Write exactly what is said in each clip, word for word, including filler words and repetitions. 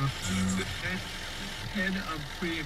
The head, head of pre.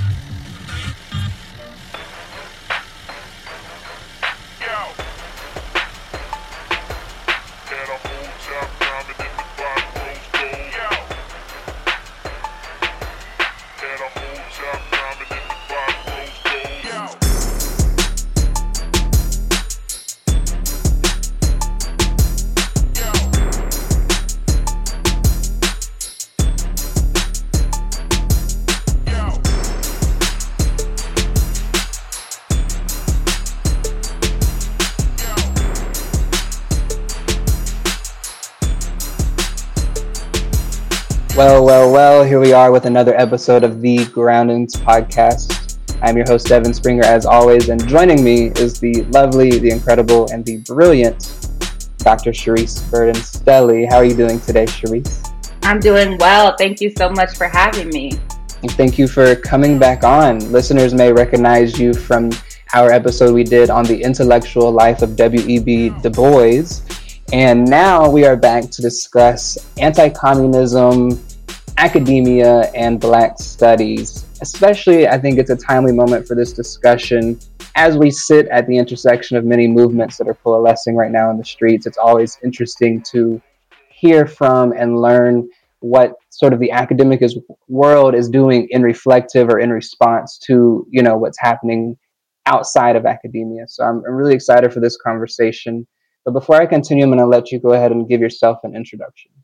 Well, well, well, here we are with another episode of the Groundings podcast. I'm your host, Devin Springer, as always, and joining me is the lovely, the incredible, and the brilliant Doctor Charisse Burden-Stelly. How are you doing today, Charisse? I'm doing well. Thank you so much for having me. And thank you for coming back on. Listeners may recognize you from our episode we did on the intellectual life of W E B Du Bois. And now we are back to discuss anti-communism, academia, and Black studies. Especially, I think it's a timely moment for this discussion as we sit at the intersection of many movements that are coalescing right now in the streets. It's always interesting to hear from and learn what sort of the academic is, world is doing in reflective or in response to, you know, what's happening outside of academia. So I'm, I'm really excited for this conversation. But before I continue, I'm going to let you go ahead and give yourself an introduction.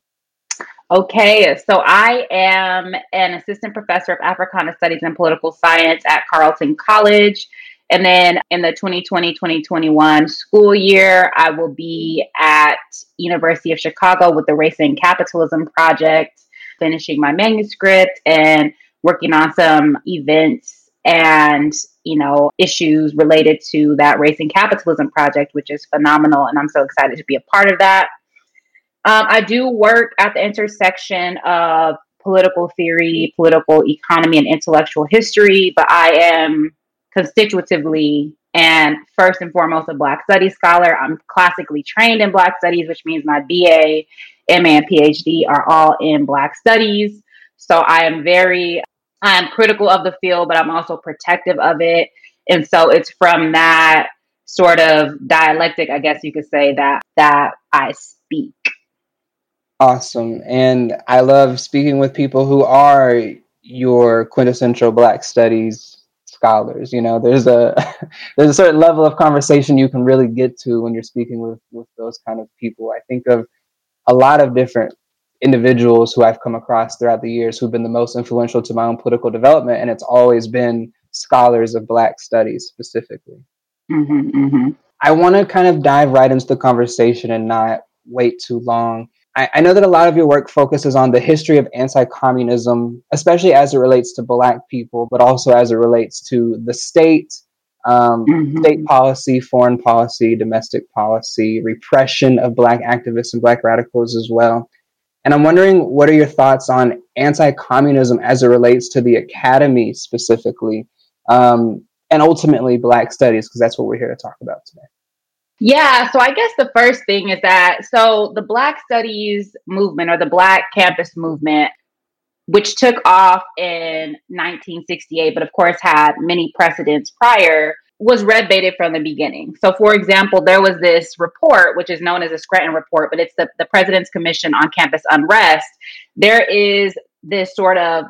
Okay, so I am an assistant professor of Africana Studies and Political Science at Carleton College. And then in the twenty twenty twenty twenty-one school year, I will be at University of Chicago with the Race and Capitalism Project, finishing my manuscript and working on some events and, you know, issues related to that Race and Capitalism Project, which is phenomenal. And I'm so excited to be a part of that. Um, I do work at the intersection of political theory, political economy, and intellectual history, but I am constitutively and first and foremost a Black Studies scholar. I'm classically trained in Black Studies, which means my B A, M A, and P H D are all in Black Studies. So I am very, I am critical of the field, but I'm also protective of it. And so it's from that sort of dialectic, I guess you could say, that that I speak. Awesome. And I love speaking with people who are your quintessential Black Studies scholars. You know, there's a there's a certain level of conversation you can really get to when you're speaking with, with those kind of people. I think of a lot of different individuals who I've come across throughout the years who've been the most influential to my own political development, and it's always been scholars of Black studies specifically. Mm-hmm, mm-hmm. I want to kind of dive right into the conversation and not wait too long. I, I know that a lot of your work focuses on the history of anti-communism, especially as it relates to Black people, but also as it relates to the state, um, Mm-hmm. state policy, foreign policy, domestic policy, repression of Black activists and Black radicals as well. And I'm wondering, what are your thoughts on anti-communism as it relates to the academy specifically, um, and ultimately Black studies, because that's what we're here to talk about today. Yeah, so I guess the first thing is that, so the Black Studies movement or the Black campus movement, which took off in nineteen sixty-eight, but of course had many precedents prior, was red baited from the beginning. So for example, there was this report, which is known as the Scranton Report, but it's the, the President's Commission on Campus Unrest. There is this sort of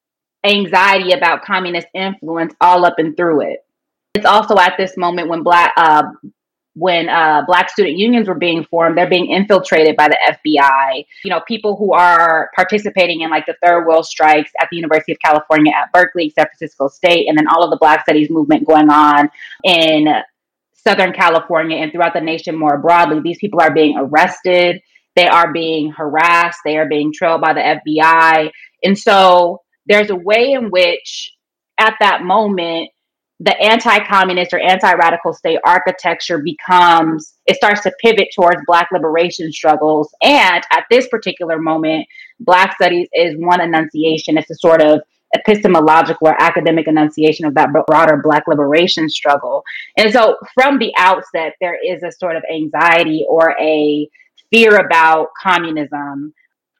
anxiety about communist influence all up and through it. It's also at this moment when Black, uh, when uh, Black student unions were being formed, they're being infiltrated by the F B I. You know, people who are participating in like the third world strikes at the University of California at Berkeley, San Francisco State, and then all of the Black Studies movement going on in Southern California and throughout the nation more broadly. These people are being arrested. They are being harassed. They are being trailed by the F B I. And so there's a way in which at that moment, the anti-communist or anti-radical state architecture becomes, it starts to pivot towards Black liberation struggles. And at this particular moment, Black studies is one enunciation. It's a sort of epistemological or academic enunciation of that broader Black liberation struggle. And so from the outset, there is a sort of anxiety or a fear about communism.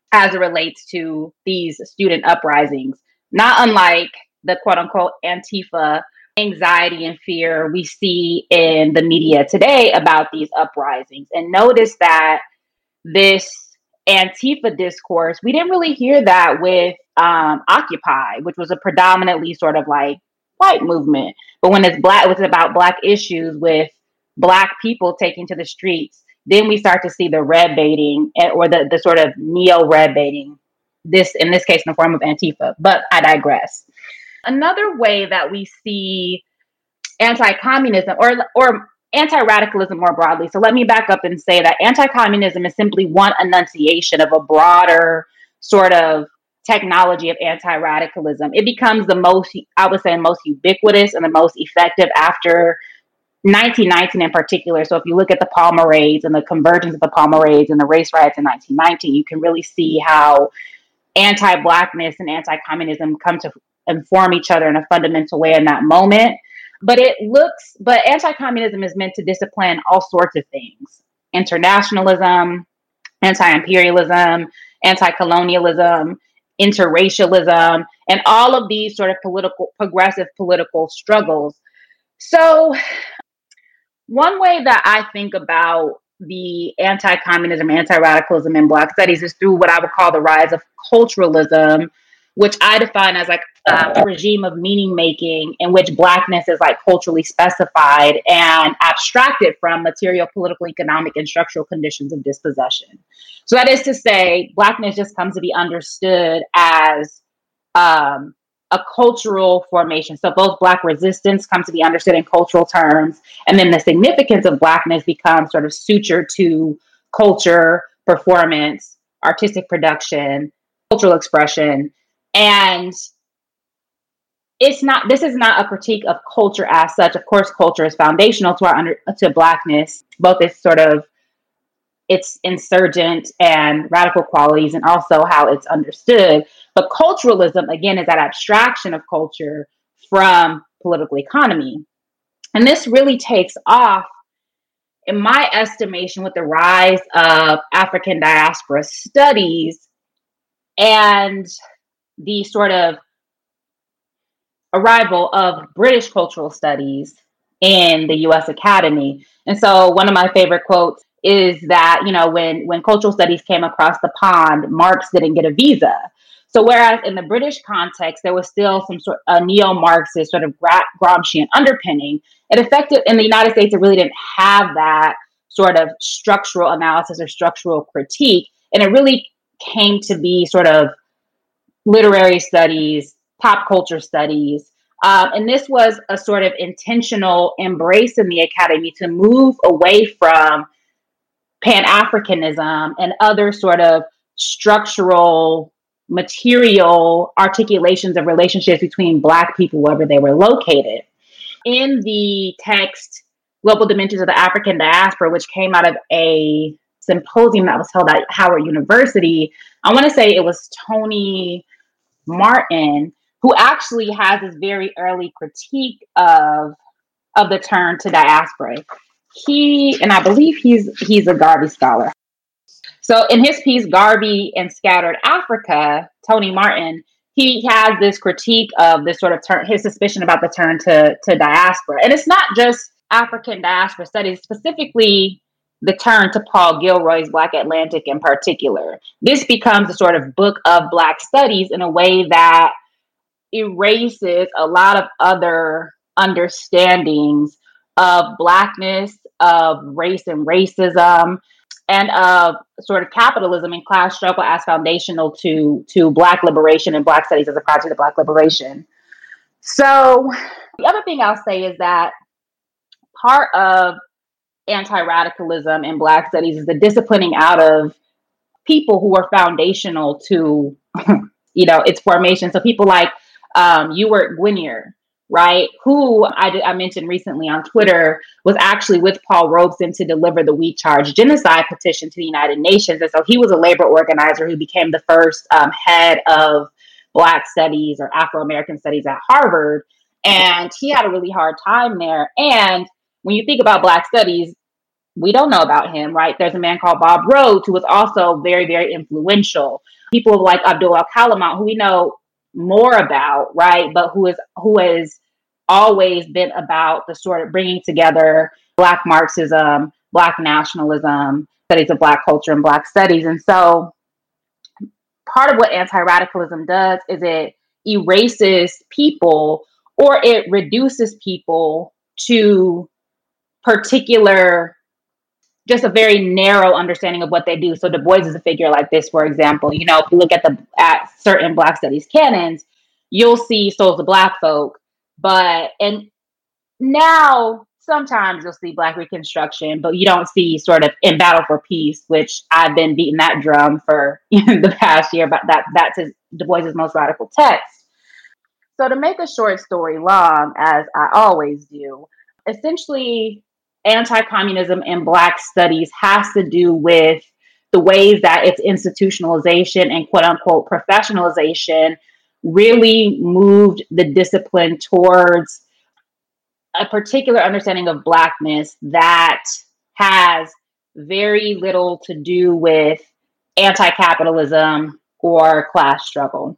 as it relates to these student uprisings, not unlike the quote unquote Antifa anxiety and fear we see in the media today about these uprisings. And notice that this Antifa discourse, we didn't really hear that with um, Occupy, which was a predominantly sort of like white movement. But when it's black, it was about black issues with black people taking to the streets. Then we start to see the red baiting or the, the sort of neo red baiting, this in this case in the form of Antifa. But I digress. Another way that we see anti-communism or or anti-radicalism more broadly. So let me back up and say that anti-communism is simply one enunciation of a broader sort of technology of anti-radicalism. It becomes the most, I would say, most ubiquitous and the most effective after nineteen nineteen in particular. So if you look at the Palmer raids and the convergence of the Palmer raids and the race riots in nineteen nineteen, you can really see how anti-Blackness and anti-communism come to inform each other in a fundamental way in that moment. But it looks, but anti-communism is meant to discipline all sorts of things: internationalism, anti-imperialism, anti-colonialism, interracialism, and all of these sort of political, progressive political struggles. So one way that I think about the anti-communism, anti-radicalism in Black studies is through what I would call the rise of culturalism, which I define as like a regime of meaning making in which Blackness is like culturally specified and abstracted from material, political, economic, and structural conditions of dispossession. So that is to say, Blackness just comes to be understood as um, a cultural formation. So both Black resistance comes to be understood in cultural terms, and then the significance of Blackness becomes sort of sutured to culture, performance, artistic production, cultural expression. And it's not, this is not a critique of culture as such. Of course, culture is foundational to our under, to Blackness, both its sort of its insurgent and radical qualities and also how it's understood. But culturalism, again, is that abstraction of culture from political economy. And this really takes off, in my estimation, with the rise of African diaspora studies and the sort of arrival of British cultural studies in the U S Academy. And so one of my favorite quotes is that, you know, when, when cultural studies came across the pond, Marx didn't get a visa. So whereas in the British context, there was still some sort of neo-Marxist sort of Gramscian underpinning, it affected, in the United States, it really didn't have that sort of structural analysis or structural critique. And it really came to be sort of literary studies, pop culture studies. Um, and this was a sort of intentional embrace in the academy to move away from Pan-Africanism and other sort of structural, material articulations of relationships between Black people wherever they were located. In the text, Global Dimensions of the African Diaspora, which came out of a symposium that was held at Howard University, I want to say it was Tony Martin, who actually has this very early critique of, of the turn to diaspora. He, and I believe he's he's a Garvey scholar. So in his piece, Garvey and Scattered Africa, Tony Martin, he has this critique of this sort of turn, his suspicion about the turn to, to diaspora. And it's not just African diaspora studies, specifically the turn to Paul Gilroy's Black Atlantic in particular. This becomes a sort of book of Black studies in a way that erases a lot of other understandings of Blackness, of race and racism, and of sort of capitalism and class struggle as foundational to, to Black liberation and Black studies as a project of Black liberation. So the other thing I'll say is that part of anti-radicalism in Black studies is the disciplining out of people who are foundational to, you know, its formation. So people like um, Ewart Gwinier, right, who I, did, I mentioned recently on Twitter, was actually with Paul Robeson to deliver the We Charge Genocide petition to the United Nations. And so he was a labor organizer who became the first um, head of Black studies or Afro-American studies at Harvard. And he had a really hard time there. And when you think about Black studies, we don't know about him, right? There's a man called Bob Rhodes who was also very, very influential. People like Abdul al-Kalamat, who we know more about, right? But who is who has always been about the sort of bringing together Black Marxism, Black nationalism, studies of Black culture and Black studies. And so part of what anti-radicalism does is it erases people, or it reduces people to particular, just a very narrow understanding of what they do. So Du Bois is a figure like this, for example. You know, if you look at the at certain Black studies canons, you'll see souls of Black folk, but and now sometimes you'll see Black Reconstruction, but you don't see sort of In Battle for Peace, which I've been beating that drum for the past year, but that that's his, Du Bois's most radical text. So to make a short story long, as I always do, essentially anti-communism in Black studies has to do with the ways that its institutionalization and quote unquote professionalization really moved the discipline towards a particular understanding of Blackness that has very little to do with anti-capitalism or class struggle.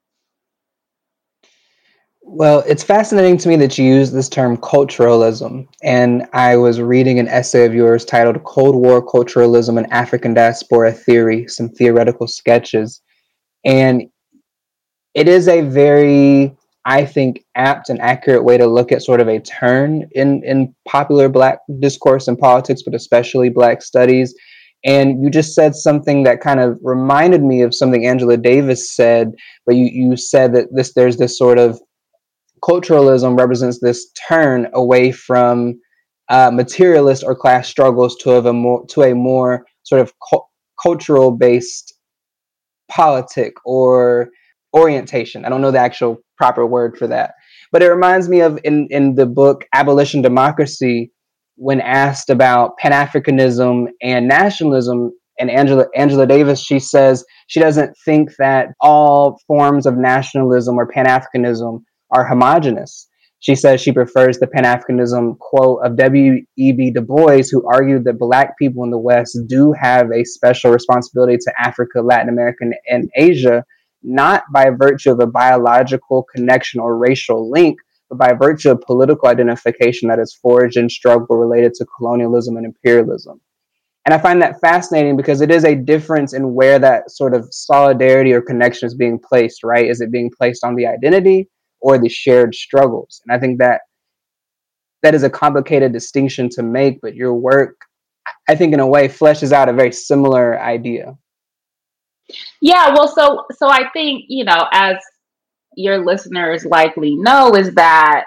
Well, it's fascinating to me that you use this term culturalism. And I was reading an essay of yours titled Cold War Culturalism and African Diaspora Theory, Some Theoretical Sketches. And it is a very, I think, apt and accurate way to look at sort of a turn in, in popular Black discourse and politics, but especially Black studies. And you just said something that kind of reminded me of something Angela Davis said, but you, you said that this there's this sort of culturalism represents this turn away from uh, materialist or class struggles to a more to a more sort of cu- cultural based politic or orientation. I don't know the actual proper word for that, but it reminds me of in, in the book Abolition Democracy, when asked about Pan-Africanism and nationalism, and Angela Angela Davis, she says she doesn't think that all forms of nationalism or Pan-Africanism are homogenous. She says she prefers the Pan-Africanism quote of W E B Du Bois, who argued that Black people in the West do have a special responsibility to Africa, Latin America, and Asia, not by virtue of a biological connection or racial link, but by virtue of political identification that is forged in struggle related to colonialism and imperialism. And I find that fascinating because it is a difference in where that sort of solidarity or connection is being placed, right? Is it being placed on the identity or the shared struggles? And I think that that is a complicated distinction to make, but your work, I think in a way, fleshes out a very similar idea. Yeah, well, so so I think, you know, as your listeners likely know, is that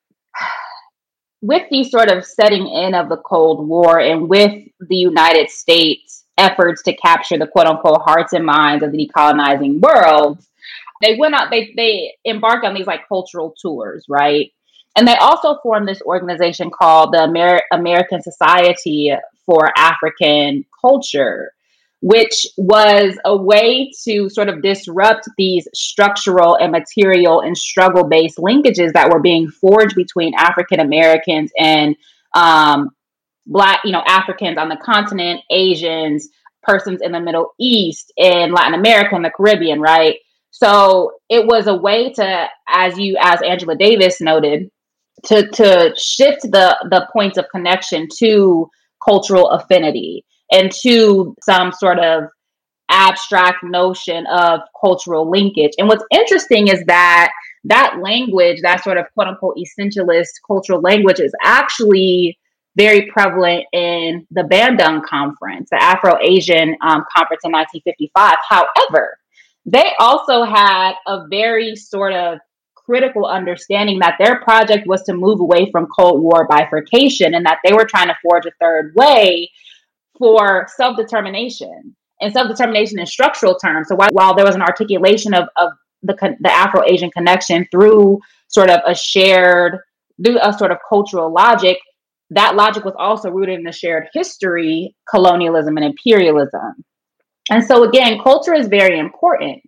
with the sort of setting in of the Cold War and with the United States efforts to capture the quote unquote hearts and minds of the decolonizing world, they went out, they they embarked on these like cultural tours, right? And they also formed this organization called the Amer- American Society for African Culture, which was a way to sort of disrupt these structural and material and struggle-based linkages that were being forged between African Americans and um, Black, you know, Africans on the continent, Asians, persons in the Middle East, in Latin America, and the Caribbean, right? So it was a way to, as you, as Angela Davis noted, to to shift the the points of connection to cultural affinity and to some sort of abstract notion of cultural linkage. And what's interesting is that that language, that sort of quote unquote essentialist cultural language, is actually very prevalent in the Bandung Conference, the Afro-Asian um, Conference in nineteen fifty-five. However, they also had a very sort of critical understanding that their project was to move away from Cold War bifurcation and that they were trying to forge a third way for self-determination and self-determination in structural terms. So while, while there was an articulation of, of the, the Afro-Asian connection through sort of a shared, through a sort of cultural logic, that logic was also rooted in a shared history, colonialism and imperialism. And so again, culture is very important.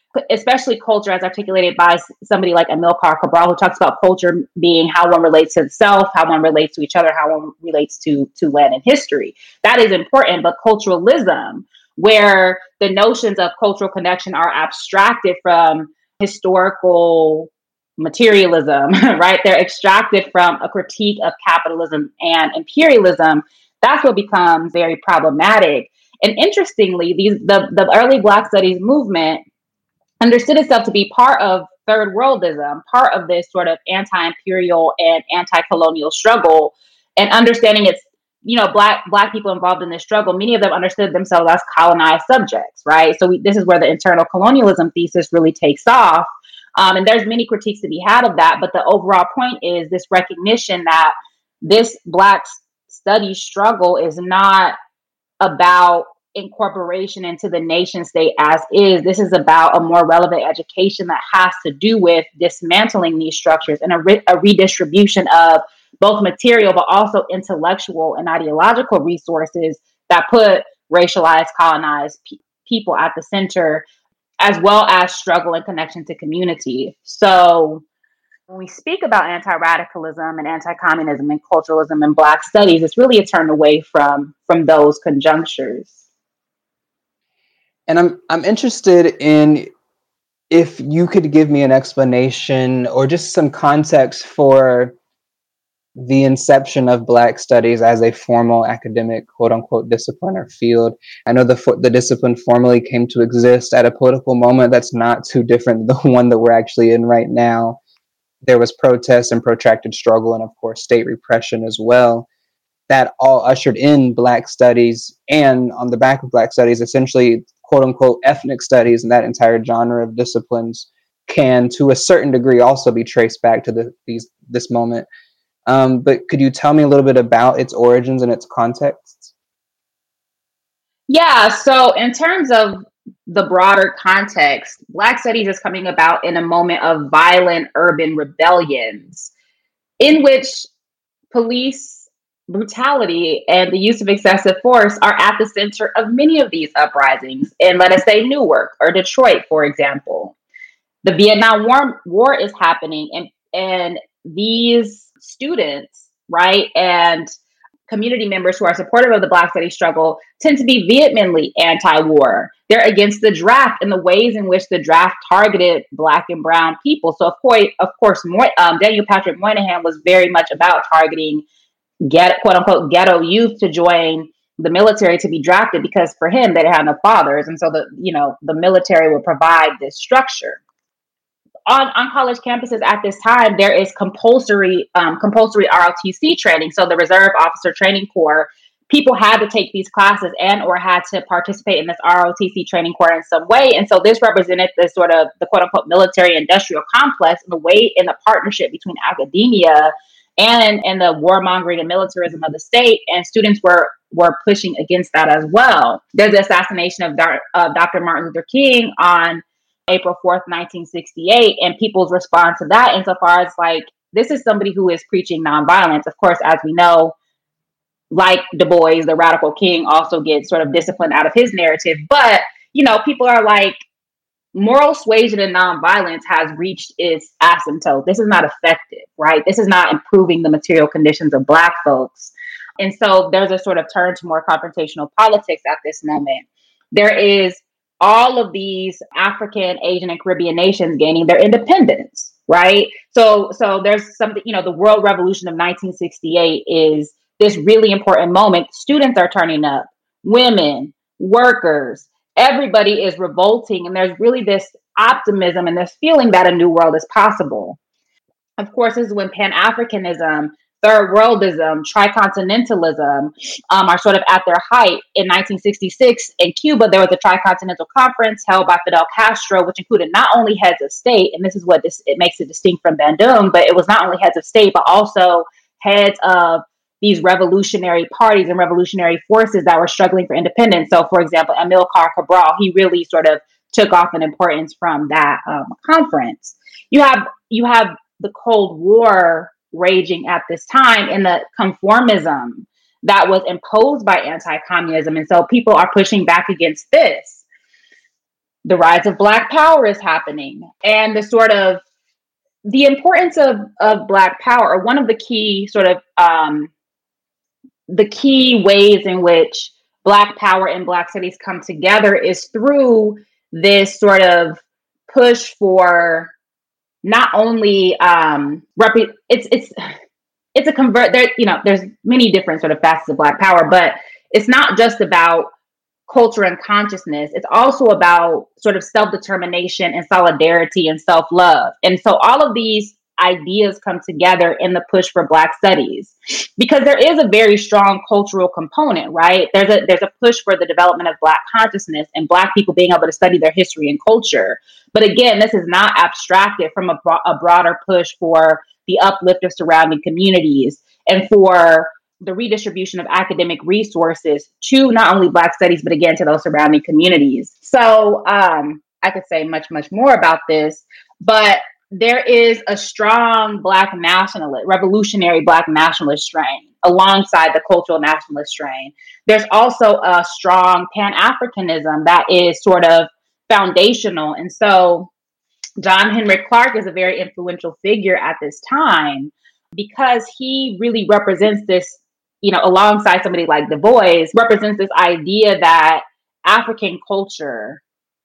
especially culture as articulated by somebody like Amilcar Cabral, who talks about culture being how one relates to itself, how one relates to each other, how one relates to, to land and history. That is important, but culturalism, where the notions of cultural connection are abstracted from historical materialism, right? They're extracted from a critique of capitalism and imperialism. That's what becomes very problematic. And interestingly, these the, the early Black Studies movement understood itself to be part of third worldism, part of this sort of anti-imperial and anti-colonial struggle, and understanding it's, you know, black black people involved in this struggle, many of them understood themselves as colonized subjects, right? So we, this is where the internal colonialism thesis really takes off. Um, and there's many critiques to be had of that, but the overall point is this recognition that this Black studies struggle is not about incorporation into the nation state as is. This is about a more relevant education that has to do with dismantling these structures and a, re- a redistribution of both material, but also intellectual and ideological resources that put racialized, colonized pe- people at the center, as well as struggle and connection to community. So when we speak about anti-radicalism and anti-communism and culturalism and Black studies, it's really a turn away from, from those conjunctures. And I'm I'm interested in if you could give me an explanation or just some context for the inception of Black studies as a formal academic, quote unquote, discipline or field. I know the the discipline formally came to exist at a political moment that's not too different than the one that we're actually in right now. There was protest and protracted struggle and, of course, state repression as well. That all ushered in Black studies, and on the back of Black studies, essentially, quote unquote, ethnic studies and that entire genre of disciplines can, to a certain degree, also be traced back to the, these this moment. Um, but could you tell me a little bit about its origins and its contexts? Yeah, so in terms of the broader context, Black studies is coming about in a moment of violent urban rebellions in which police brutality and the use of excessive force are at the center of many of these uprisings in, let us say, Newark or Detroit, for example. The Vietnam War, War is happening, and, and these students, right, and community members who are supportive of the Black studies struggle tend to be vehemently anti-war. They're against the draft and the ways in which the draft targeted Black and brown people. So, of course, of course, um, Daniel Patrick Moynihan was very much about targeting get quote unquote ghetto youth to join the military to be drafted, because for him they didn't have no fathers, and so the you know the military would provide this structure. On on college campuses at this time, there is compulsory um, compulsory R O T C training, so the Reserve Officer Training Corps. People had to take these classes and or had to participate in this R O T C training corps in some way, and so this represented the sort of the quote unquote military industrial complex in the way in the partnership between academia and and the warmongering and militarism of the state, and students were were pushing against that as well. There's the assassination of, Dar- of Doctor Martin Luther King on April fourth, nineteen sixty-eight, and people's response to that, insofar as like, this is somebody who is preaching nonviolence. Of course, as we know, like Du Bois, the radical king also gets sort of disciplined out of his narrative. But, you know, people are like, moral suasion and nonviolence has reached its asymptote. This is not effective, right? This is not improving the material conditions of Black folks. And so there's a sort of turn to more confrontational politics at this moment. There is all of these African, Asian, and Caribbean nations gaining their independence, right? So, so there's something, you know, the World Revolution of nineteen sixty-eight is this really important moment. Students are turning up, women, workers, everybody is revolting, and there's really this optimism and this feeling that a new world is possible. Of course, this is when Pan-Africanism, third worldism, tricontinentalism um, are sort of at their height. In nineteen sixty-six, in Cuba, there was a tricontinental conference held by Fidel Castro, which included not only heads of state, and this is what this it makes it distinct from Bandung, but it was not only heads of state, but also heads of these revolutionary parties and revolutionary forces that were struggling for independence. So, for example, Amilcar Cabral, he really sort of took off in importance from that um, conference. You have you have the Cold War raging at this time, and the conformism that was imposed by anti-communism. And so people are pushing back against this. the rise of Black power is happening, and the sort of the importance of, of Black power, or one of the key sort of um, the key ways in which Black power and Black studies come together is through this sort of push for not only um, rep- it's it's it's a convert there, you know, there's many different sort of facets of Black power, but it's not just about culture and consciousness. It's also about sort of self-determination and solidarity and self-love. And so all of these ideas come together in the push for Black studies, because there is a very strong cultural component, right? There's a there's a push for the development of Black consciousness and Black people being able to study their history and culture. But again, this is not abstracted from a, bro- a broader push for the uplift of surrounding communities and for the redistribution of academic resources to not only Black studies, but again, to those surrounding communities. So um, I could say much, much more about this, but there is a strong Black nationalist, revolutionary Black nationalist strain alongside the cultural nationalist strain. There's also a strong Pan-Africanism that is sort of foundational. And so John Henrik Clarke is a very influential figure at this time because he really represents this, you know, alongside somebody like Du Bois, represents this idea that African culture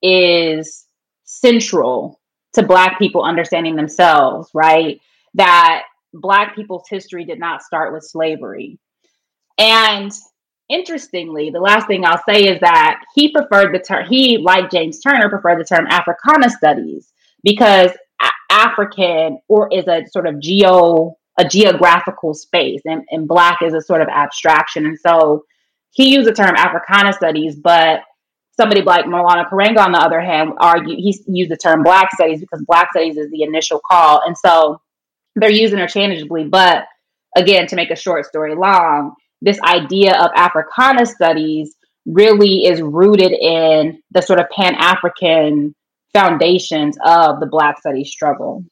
is central to Black people understanding themselves, right? That Black people's history did not start with slavery. And interestingly, the last thing I'll say is that he preferred the term, he, like James Turner, preferred the term Africana studies because a- African or is a sort of geo, a geographical space, and, and Black is a sort of abstraction. And so he used the term Africana studies, but somebody like Maulana Karenga, on the other hand, argue he used the term Black studies because Black studies is the initial call. And so they're used interchangeably. But again, to make a short story long, this idea of Africana studies really is rooted in the sort of Pan-African foundations of the Black studies struggle.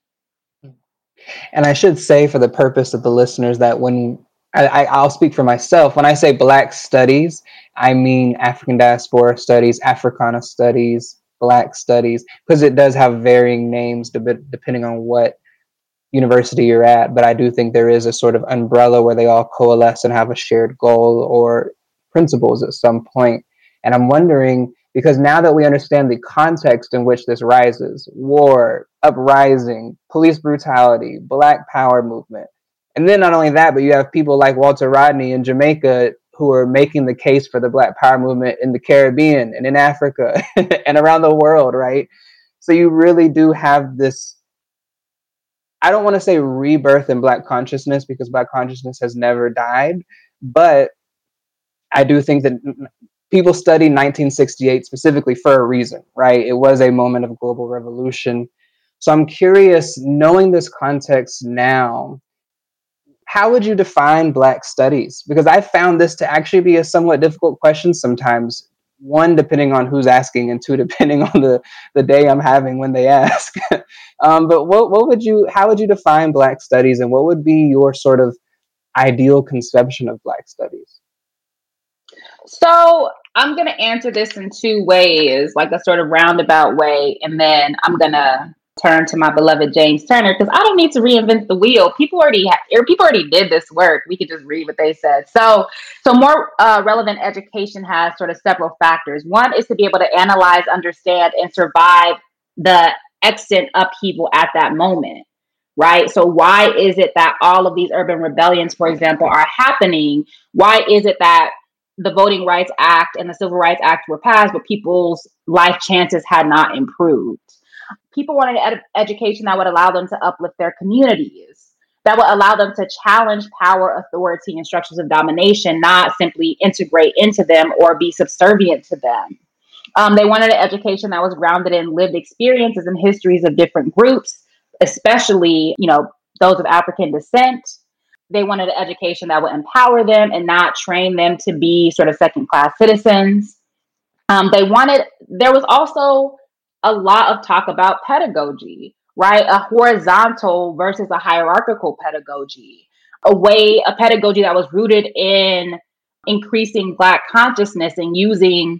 And I should say, for the purpose of the listeners, that when I, I'll speak for myself, when I say Black studies, I mean African diaspora studies, Africana studies, Black studies, because it does have varying names depending on what university you're at. But I do think there is a sort of umbrella where they all coalesce and have a shared goal or principles at some point. And I'm wondering, because now that we understand the context in which this rises, war, uprising, police brutality, Black power movement, and then not only that, but you have people like Walter Rodney in Jamaica who are making the case for the Black power movement in the Caribbean and in Africa and around the world, right? So you really do have this, I don't want to say rebirth in Black consciousness, because Black consciousness has never died, but I do think that people study nineteen sixty-eight specifically for a reason, right? It was a moment of global revolution. So I'm curious, knowing this context now, how would you define Black studies? Because I found this to actually be a somewhat difficult question sometimes. One, depending on who's asking, and two, depending on the, the day I'm having when they ask. um, but what what would you, how would you define Black studies, and what would be your sort of ideal conception of Black studies? So I'm going to answer this in two ways, like a sort of roundabout way, and then I'm going to turn to my beloved James Turner, because I don't need to reinvent the wheel. People already ha- or people already did this work. We could just read what they said. So, so more uh, relevant education has sort of several factors. One is to be able to analyze, understand, and survive the extant upheaval at that moment, right? So why is it that all of these urban rebellions, for example, are happening? Why is it that the Voting Rights Act and the Civil Rights Act were passed, but people's life chances had not improved? People wanted an ed- education that would allow them to uplift their communities, that would allow them to challenge power, authority, and structures of domination, not simply integrate into them or be subservient to them. Um, they wanted an education that was grounded in lived experiences and histories of different groups, especially, you know, those of African descent. They wanted an education that would empower them and not train them to be sort of second-class citizens. Um, they wanted, there was also a lot of talk about pedagogy, right? A horizontal versus a hierarchical pedagogy, a way, a pedagogy that was rooted in increasing Black consciousness and using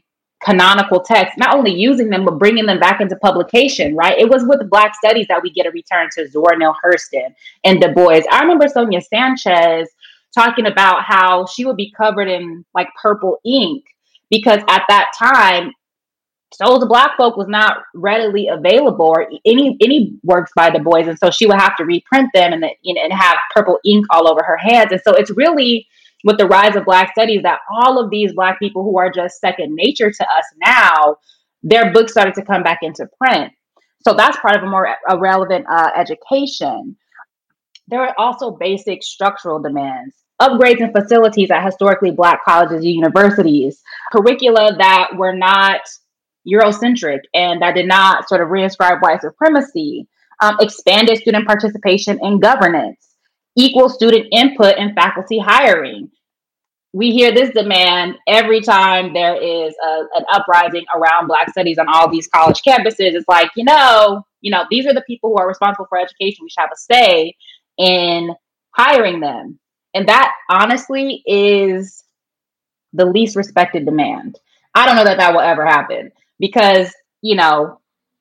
canonical texts, not only using them, but bringing them back into publication, right? It was with Black Studies that we get a return to Zora Neale Hurston and Du Bois. I remember Sonia Sanchez talking about how she would be covered in like purple ink because at that time, Souls of Black Folk was not readily available, or any any works by Du Bois, and so she would have to reprint them and, and have purple ink all over her hands. And so it's really with the rise of Black Studies that all of these Black people who are just second nature to us now, their books started to come back into print. So that's part of a more a relevant uh, education. There are also basic structural demands. Upgrades in facilities at historically Black colleges and universities, curricula that were not Eurocentric and that did not sort of reinscribe white supremacy, um, expanded student participation in governance, equal student input in faculty hiring. We hear this demand every time there is a, an uprising around Black studies on all these college campuses. It's like, you know, you know, these are the people who are responsible for education. We should have a say in hiring them. And that honestly is the least respected demand. I don't know that that will ever happen. Because, you know,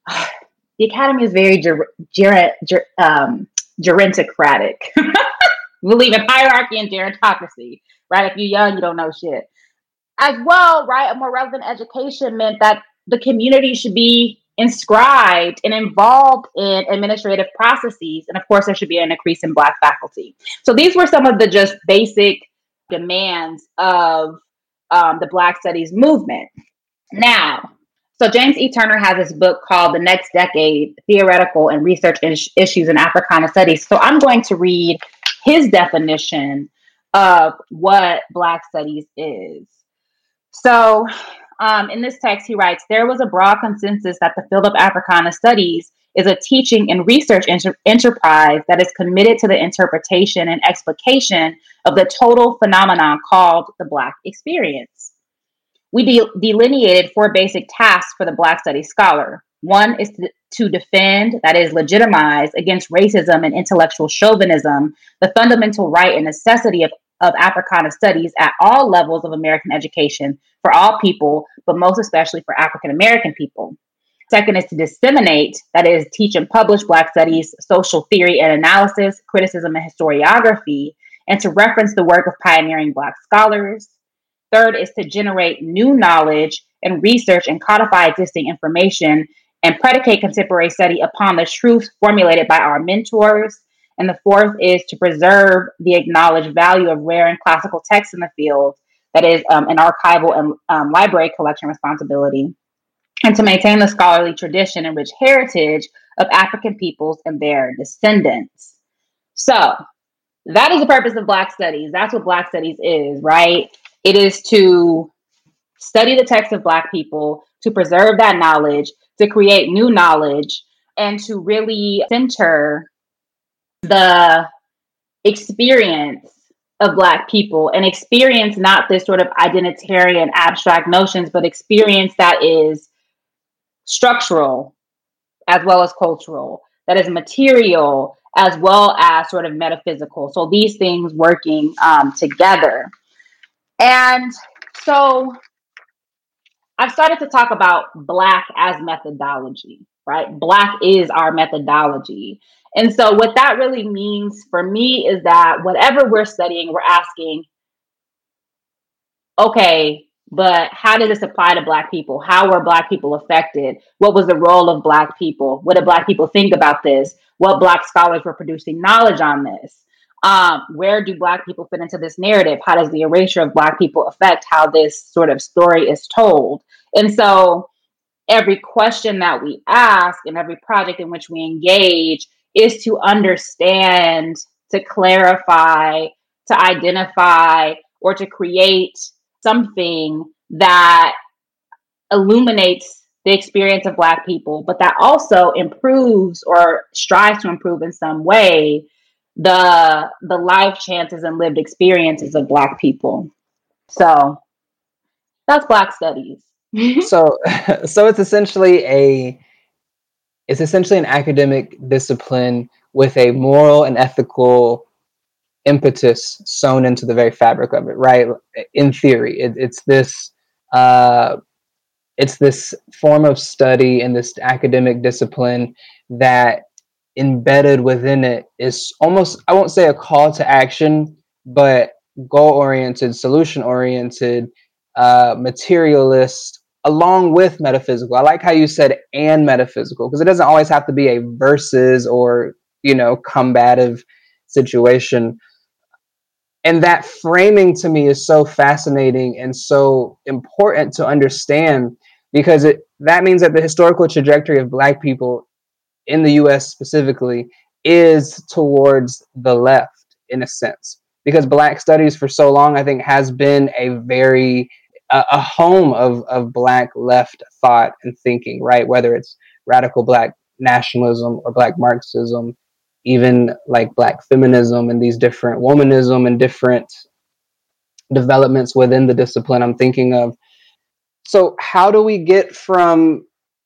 the academy is very ger- ger- ger- um, gerontocratic. We believe in hierarchy and gerontocracy, right? If you're young, you don't know shit. As well, right, a more relevant education meant that the community should be inscribed and involved in administrative processes. And of course, there should be an increase in Black faculty. So these were some of the just basic demands of um, the Black Studies movement. Now, so James E. Turner has this book called The Next Decade, Theoretical and Research Is- Issues in Africana Studies. So I'm going to read his definition of what Black Studies is. So um, in this text, he writes, there was a broad consensus that the field of Africana Studies is a teaching and research inter- enterprise that is committed to the interpretation and explication of the total phenomenon called the Black experience. We de- delineated four basic tasks for the Black Studies scholar. One is to, to defend, that is, legitimize against racism and intellectual chauvinism, the fundamental right and necessity of, of Africana studies at all levels of American education for all people, but most especially for African American people. Second is to disseminate, that is, teach and publish Black studies, social theory and analysis, criticism and historiography, and to reference the work of pioneering Black scholars. Third is to generate new knowledge and research and codify existing information and predicate contemporary study upon the truths formulated by our mentors. And the fourth is to preserve the acknowledged value of rare and classical texts in the field, that is um, an archival and um, library collection responsibility, and to maintain the scholarly tradition and rich heritage of African peoples and their descendants. So that is the purpose of Black Studies. That's what Black Studies is, right? It is to study the texts of Black people, to preserve that knowledge, to create new knowledge, and to really center the experience of Black people and experience not this sort of identitarian abstract notions, but experience that is structural as well as cultural, that is material as well as sort of metaphysical. So these things working um, together. And so I've started to talk about Black as methodology, right? Black is our methodology. And so what that really means for me is that whatever we're studying, we're asking, okay, but how did this apply to Black people? How were Black people affected? What was the role of Black people? What did Black people think about this? What Black scholars were producing knowledge on this? Um, where do Black people fit into this narrative? How does the erasure of Black people affect how this sort of story is told? And so every question that we ask and every project in which we engage is to understand, to clarify, to identify, or to create something that illuminates the experience of Black people, but that also improves or strives to improve in some way the the life chances and lived experiences of Black people. So that's Black Studies. so so it's essentially a it's essentially an academic discipline with a moral and ethical impetus sewn into the very fabric of it, right? In theory, it, it's this uh it's this form of study and this academic discipline that embedded within it is almost, I won't say a call to action, but goal-oriented, solution-oriented, uh, materialist, along with metaphysical. I like how you said and metaphysical, because it doesn't always have to be a versus or, you know, combative situation. And that framing to me is so fascinating and so important to understand, because it that means that the historical trajectory of Black people in the U S specifically is towards the left in a sense, because Black studies for so long, I think, has been a very a, a home of, of Black left thought and thinking, right? Whether it's radical Black nationalism or Black Marxism, even like Black feminism and these different womanism and different developments within the discipline I'm thinking of. So how do we get from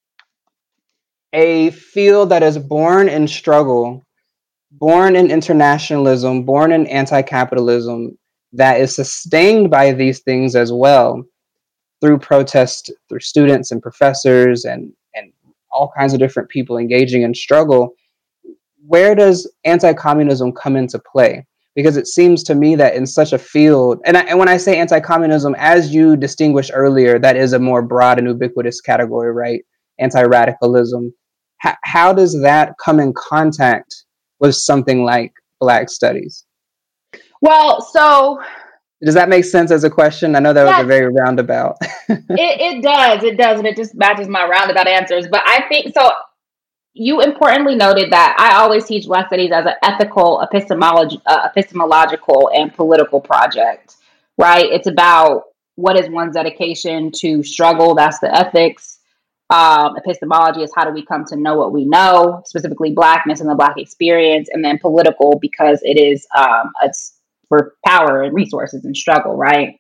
a field that is born in struggle, born in internationalism, born in anti-capitalism, that is sustained by these things as well, through protest, through students and professors and, and all kinds of different people engaging in struggle, where does anti-communism come into play? Because it seems to me that in such a field, and, I, and when I say anti-communism, as you distinguished earlier, that is a more broad and ubiquitous category, right? Anti-radicalism. H- how does that come in contact with something like Black studies? Well, so... Does that make sense as a question? I know that yeah, was a very roundabout. it, it does, it does, and it just matches my roundabout answers. But I think, so you importantly noted that I always teach Black studies as an ethical, epistemology, uh, epistemological, and political project, right? It's about what is one's dedication to struggle, that's the ethics. Um, epistemology is how do we come to know what we know, specifically Blackness and the Black experience, and then political because it is um, it's for power and resources and struggle, right?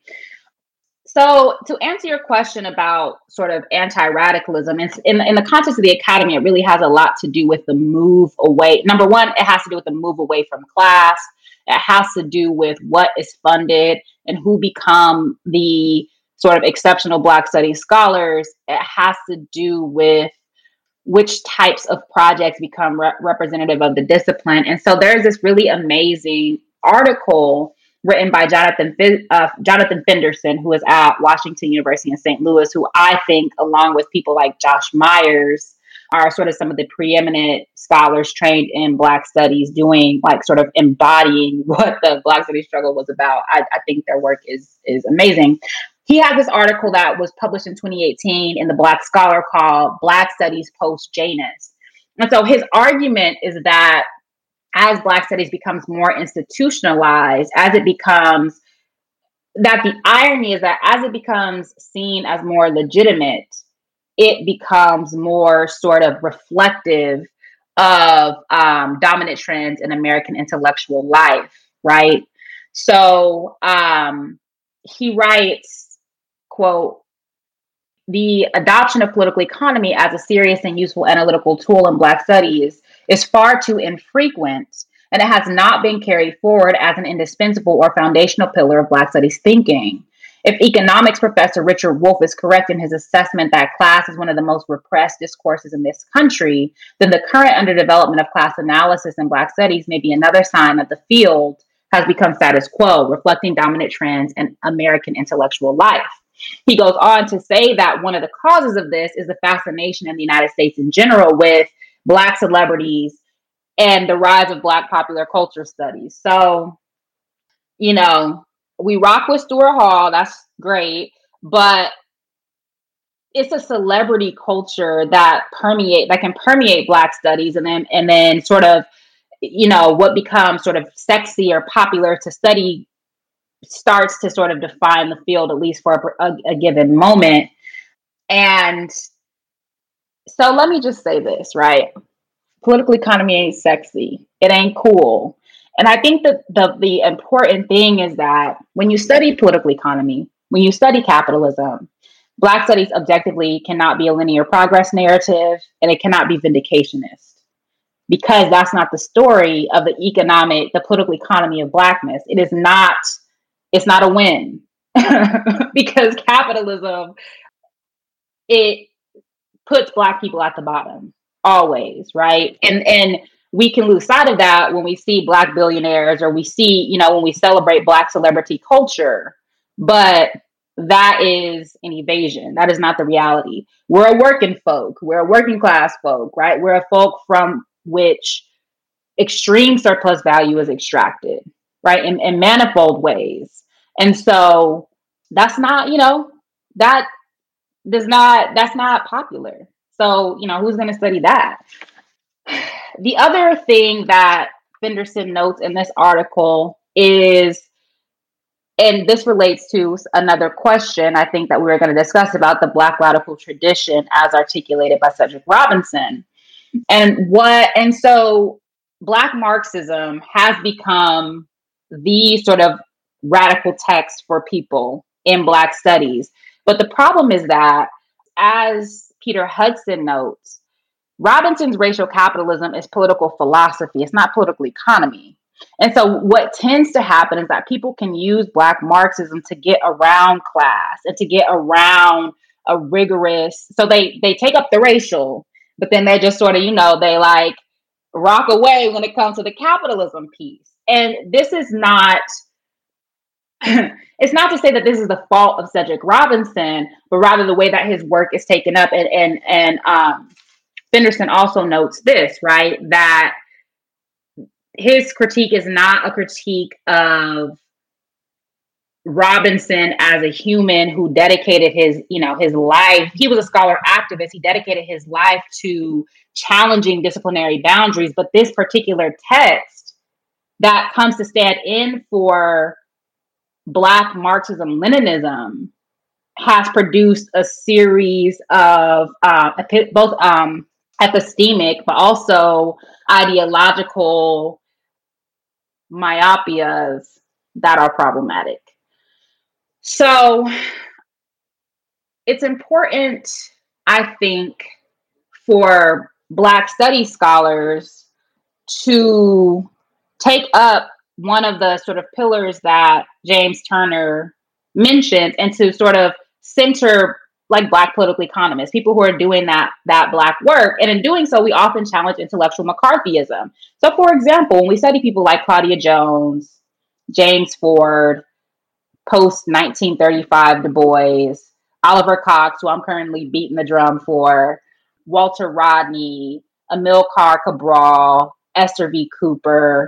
So to answer your question about sort of anti-radicalism, in, in, in the context of the academy, it really has a lot to do with the move away. Number one, it has to do with the move away from class. It has to do with what is funded and who become the sort of exceptional Black studies scholars. It has to do with which types of projects become re- representative of the discipline. And so there's this really amazing article written by Jonathan uh, Jonathan Fenderson, who is at Washington University in Saint Louis, who I think, along with people like Josh Myers, are sort of some of the preeminent scholars trained in Black studies, doing like sort of embodying what the Black studies struggle was about. I, I think their work is is amazing. He had this article that was published in twenty eighteen in the Black Scholar called Black Studies Post-Janus. And so his argument is that as Black studies becomes more institutionalized, as it becomes, that the irony is that as it becomes seen as more legitimate, it becomes more sort of reflective of um, dominant trends in American intellectual life, right? So um, he writes, quote, "The adoption of political economy as a serious and useful analytical tool in Black studies is far too infrequent, and it has not been carried forward as an indispensable or foundational pillar of Black studies thinking. If economics professor Richard Wolff is correct in his assessment that class is one of the most repressed discourses in this country, then the current underdevelopment of class analysis in Black studies may be another sign that the field has become status quo, reflecting dominant trends in American intellectual life." He goes on to say that one of the causes of this is the fascination in the United States in general with Black celebrities and the rise of Black popular culture studies. So, you know, we rock with Stuart Hall, that's great, but it's a celebrity culture that permeate that can permeate Black studies, and then and then sort of, you know, what becomes sort of sexy or popular to study starts to sort of define the field, at least for a, a, a given moment. And so let me just say this, right? Political economy ain't sexy. It ain't cool. And I think that the, the important thing is that when you study political economy, when you study capitalism, Black studies objectively cannot be a linear progress narrative, and it cannot be vindicationist, because that's not the story of the economic, the political economy of Blackness. It is not, it's not a win because capitalism it puts Black people at the bottom always, right? And and we can lose sight of that when we see Black billionaires, or we see, you know, when we celebrate Black celebrity culture. But that is an evasion. That is not the reality. We're a working folk. We're a working class folk, right? We're a folk from which extreme surplus value is extracted, right? In, in manifold ways. And so that's not, you know, that does not, that's not popular. So, you know, who's going to study that? The other thing that Fenderson notes in this article is, and this relates to another question I think that we were going to discuss about the Black radical tradition as articulated by Cedric Robinson. And what, and so Black Marxism has become the sort of radical text for people in Black studies. But the problem is that, as Peter Hudson notes, Robinson's racial capitalism is political philosophy. It's not political economy. And so what tends to happen is that people can use Black Marxism to get around class and to get around a rigorous, so they, they take up the racial, but then they just sort of, you know, they like rock away when it comes to the capitalism piece. And this is not, it's not to say that this is the fault of Cedric Robinson, but rather the way that his work is taken up. And, and, and um, Fenderson also notes this, right, that his critique is not a critique of Robinson as a human who dedicated his, you know, his life. He was a scholar activist. He dedicated his life to challenging disciplinary boundaries. But this particular text that comes to stand in for Black Marxism-Leninism has produced a series of uh, both um, epistemic, but also ideological myopias that are problematic. So it's important, I think, for Black studies scholars to take up one of the sort of pillars that James Turner mentioned and to sort of center like Black political economists, people who are doing that, that Black work. And in doing so, we often challenge intellectual McCarthyism. So for example, when we study people like Claudia Jones, James Ford, post nineteen thirty-five Du Bois, Oliver Cox, who I'm currently beating the drum for, Walter Rodney, Amilcar Cabral, Esther V. Cooper,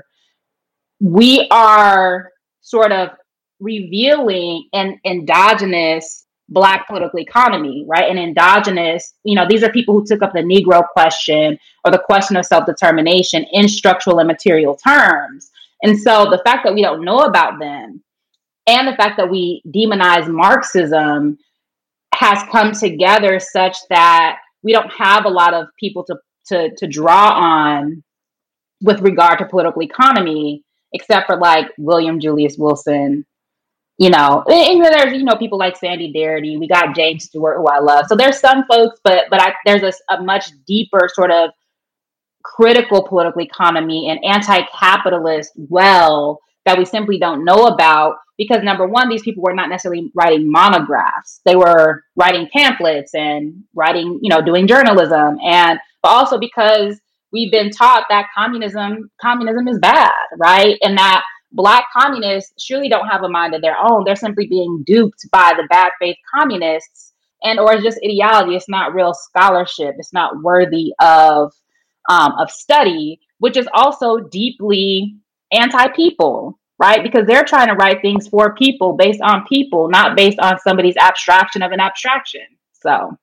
we are sort of revealing an endogenous Black political economy, right? An endogenous, you know, these are people who took up the Negro question or the question of self-determination in structural and material terms. And so the fact that we don't know about them and the fact that we demonize Marxism has come together such that we don't have a lot of people to, to, to draw on with regard to political economy, except for like William Julius Wilson, you know, and there's, you know, people like Sandy Darity. We got James Stewart, who I love. So there's some folks, but but I, there's a, a much deeper sort of critical political economy and anti-capitalist well that we simply don't know about because, number one, these people were not necessarily writing monographs. They were writing pamphlets and writing, you know, doing journalism. And but also because we've been taught that communism, communism is bad, right? And that Black communists surely don't have a mind of their own. They're simply being duped by the bad faith communists, and or it's just ideology. It's not real scholarship. It's not worthy of um, of study, which is also deeply anti-people, right? Because they're trying to write things for people, based on people, not based on somebody's abstraction of an abstraction. So.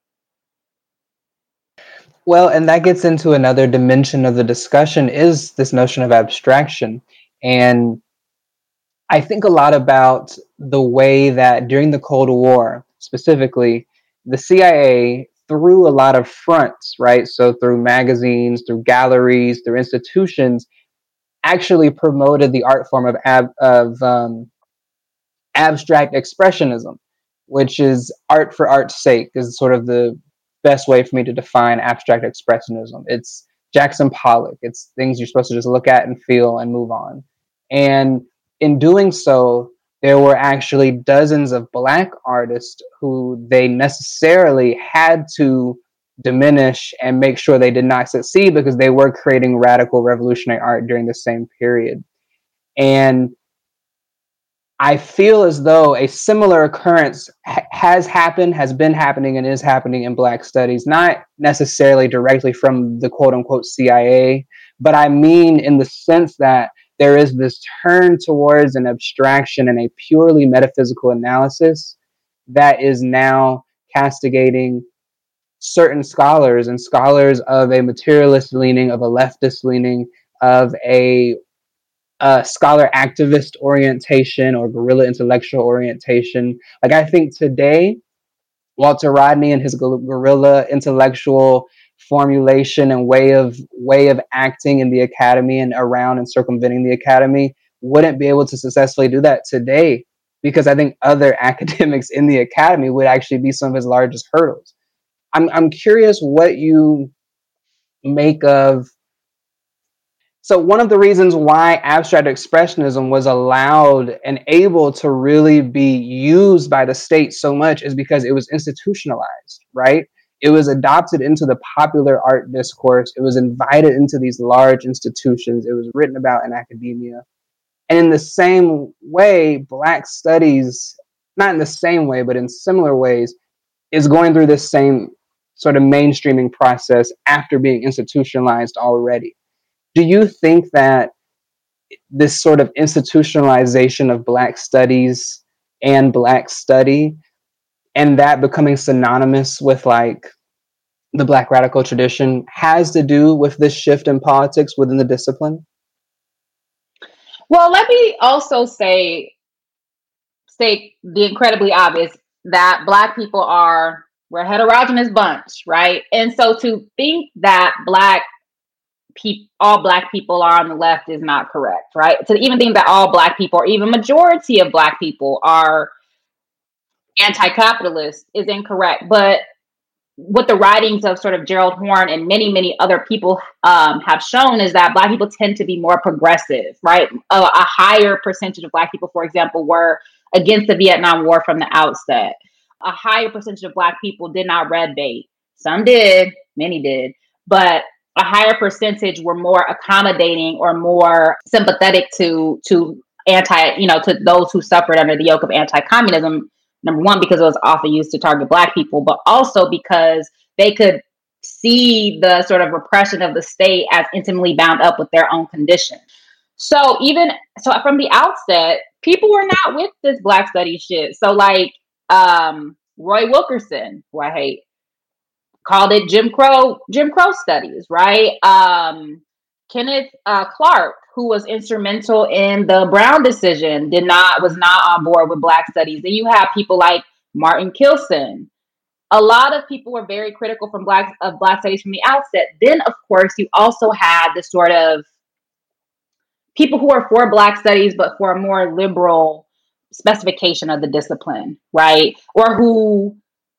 Well, and that gets into another dimension of the discussion, is this notion of abstraction. And I think a lot about the way that during the Cold War, specifically, the C I A, through a lot of fronts, right? So through magazines, through galleries, through institutions, actually promoted the art form of ab- of um, abstract expressionism, which is art for art's sake, is sort of the best way for me to define abstract expressionism. It's Jackson Pollock. It's things you're supposed to just look at and feel and move on. And in doing so, there were actually dozens of Black artists who they necessarily had to diminish and make sure they did not succeed because they were creating radical revolutionary art during the same period. And I feel as though a similar occurrence ha- has happened, has been happening, and is happening in Black studies, not necessarily directly from the quote unquote C I A, but I mean in the sense that there is this turn towards an abstraction and a purely metaphysical analysis that is now castigating certain scholars and scholars of a materialist leaning, of a leftist leaning, of a, a scholar activist orientation or guerrilla intellectual orientation. Like, I think today, Walter Rodney and his guerrilla intellectual formulation and way of way of acting in the academy and around and circumventing the academy wouldn't be able to successfully do that today, because I think other academics in the academy would actually be some of his largest hurdles. I'm I'm curious what you make of. So one of the reasons why abstract expressionism was allowed and able to really be used by the state so much is because it was institutionalized, right? It was adopted into the popular art discourse. It was invited into these large institutions. It was written about in academia. And in the same way, Black studies, not in the same way, but in similar ways, is going through this same sort of mainstreaming process after being institutionalized already. Do you think that this sort of institutionalization of Black studies and Black study, and that becoming synonymous with like the Black radical tradition, has to do with this shift in politics within the discipline? Well, let me also say, say the incredibly obvious that Black people are, we're a heterogeneous bunch, right? And so to think that Black people, all Black people are on the left is not correct, right? To even think that all Black people, or even majority of Black people, are anti-capitalist is incorrect. But what the writings of sort of Gerald Horne and many, many other people um, have shown is that Black people tend to be more progressive, right? A, a higher percentage of Black people, for example, were against the Vietnam War from the outset. A higher percentage of Black people did not red bait. Some did, many did, but a higher percentage were more accommodating or more sympathetic to to anti, you know, to those who suffered under the yoke of anti-communism. Number one, because it was often used to target Black people, but also because they could see the sort of repression of the state as intimately bound up with their own condition. So even so, from the outset, people were not with this Black studies shit. So like um, Roy Wilkerson, who I hate, called it Jim Crow, Jim Crow studies, right? Um, Kenneth uh, Clark, who was instrumental in the Brown decision, did not was not on board with Black studies. Then you have people like Martin Kilson. A lot of people were very critical from Black of Black studies from the outset. Then, of course, you also had the sort of people who are for Black studies, but for a more liberal specification of the discipline, right? Or who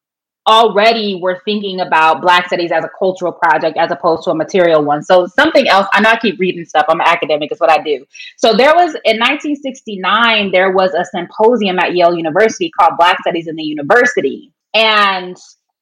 already were thinking about Black studies as a cultural project as opposed to a material one. So something else, I know I keep reading stuff, I'm an academic, is what I do. So there was, in nineteen sixty-nine, there was a symposium at Yale University called Black Studies in the University. And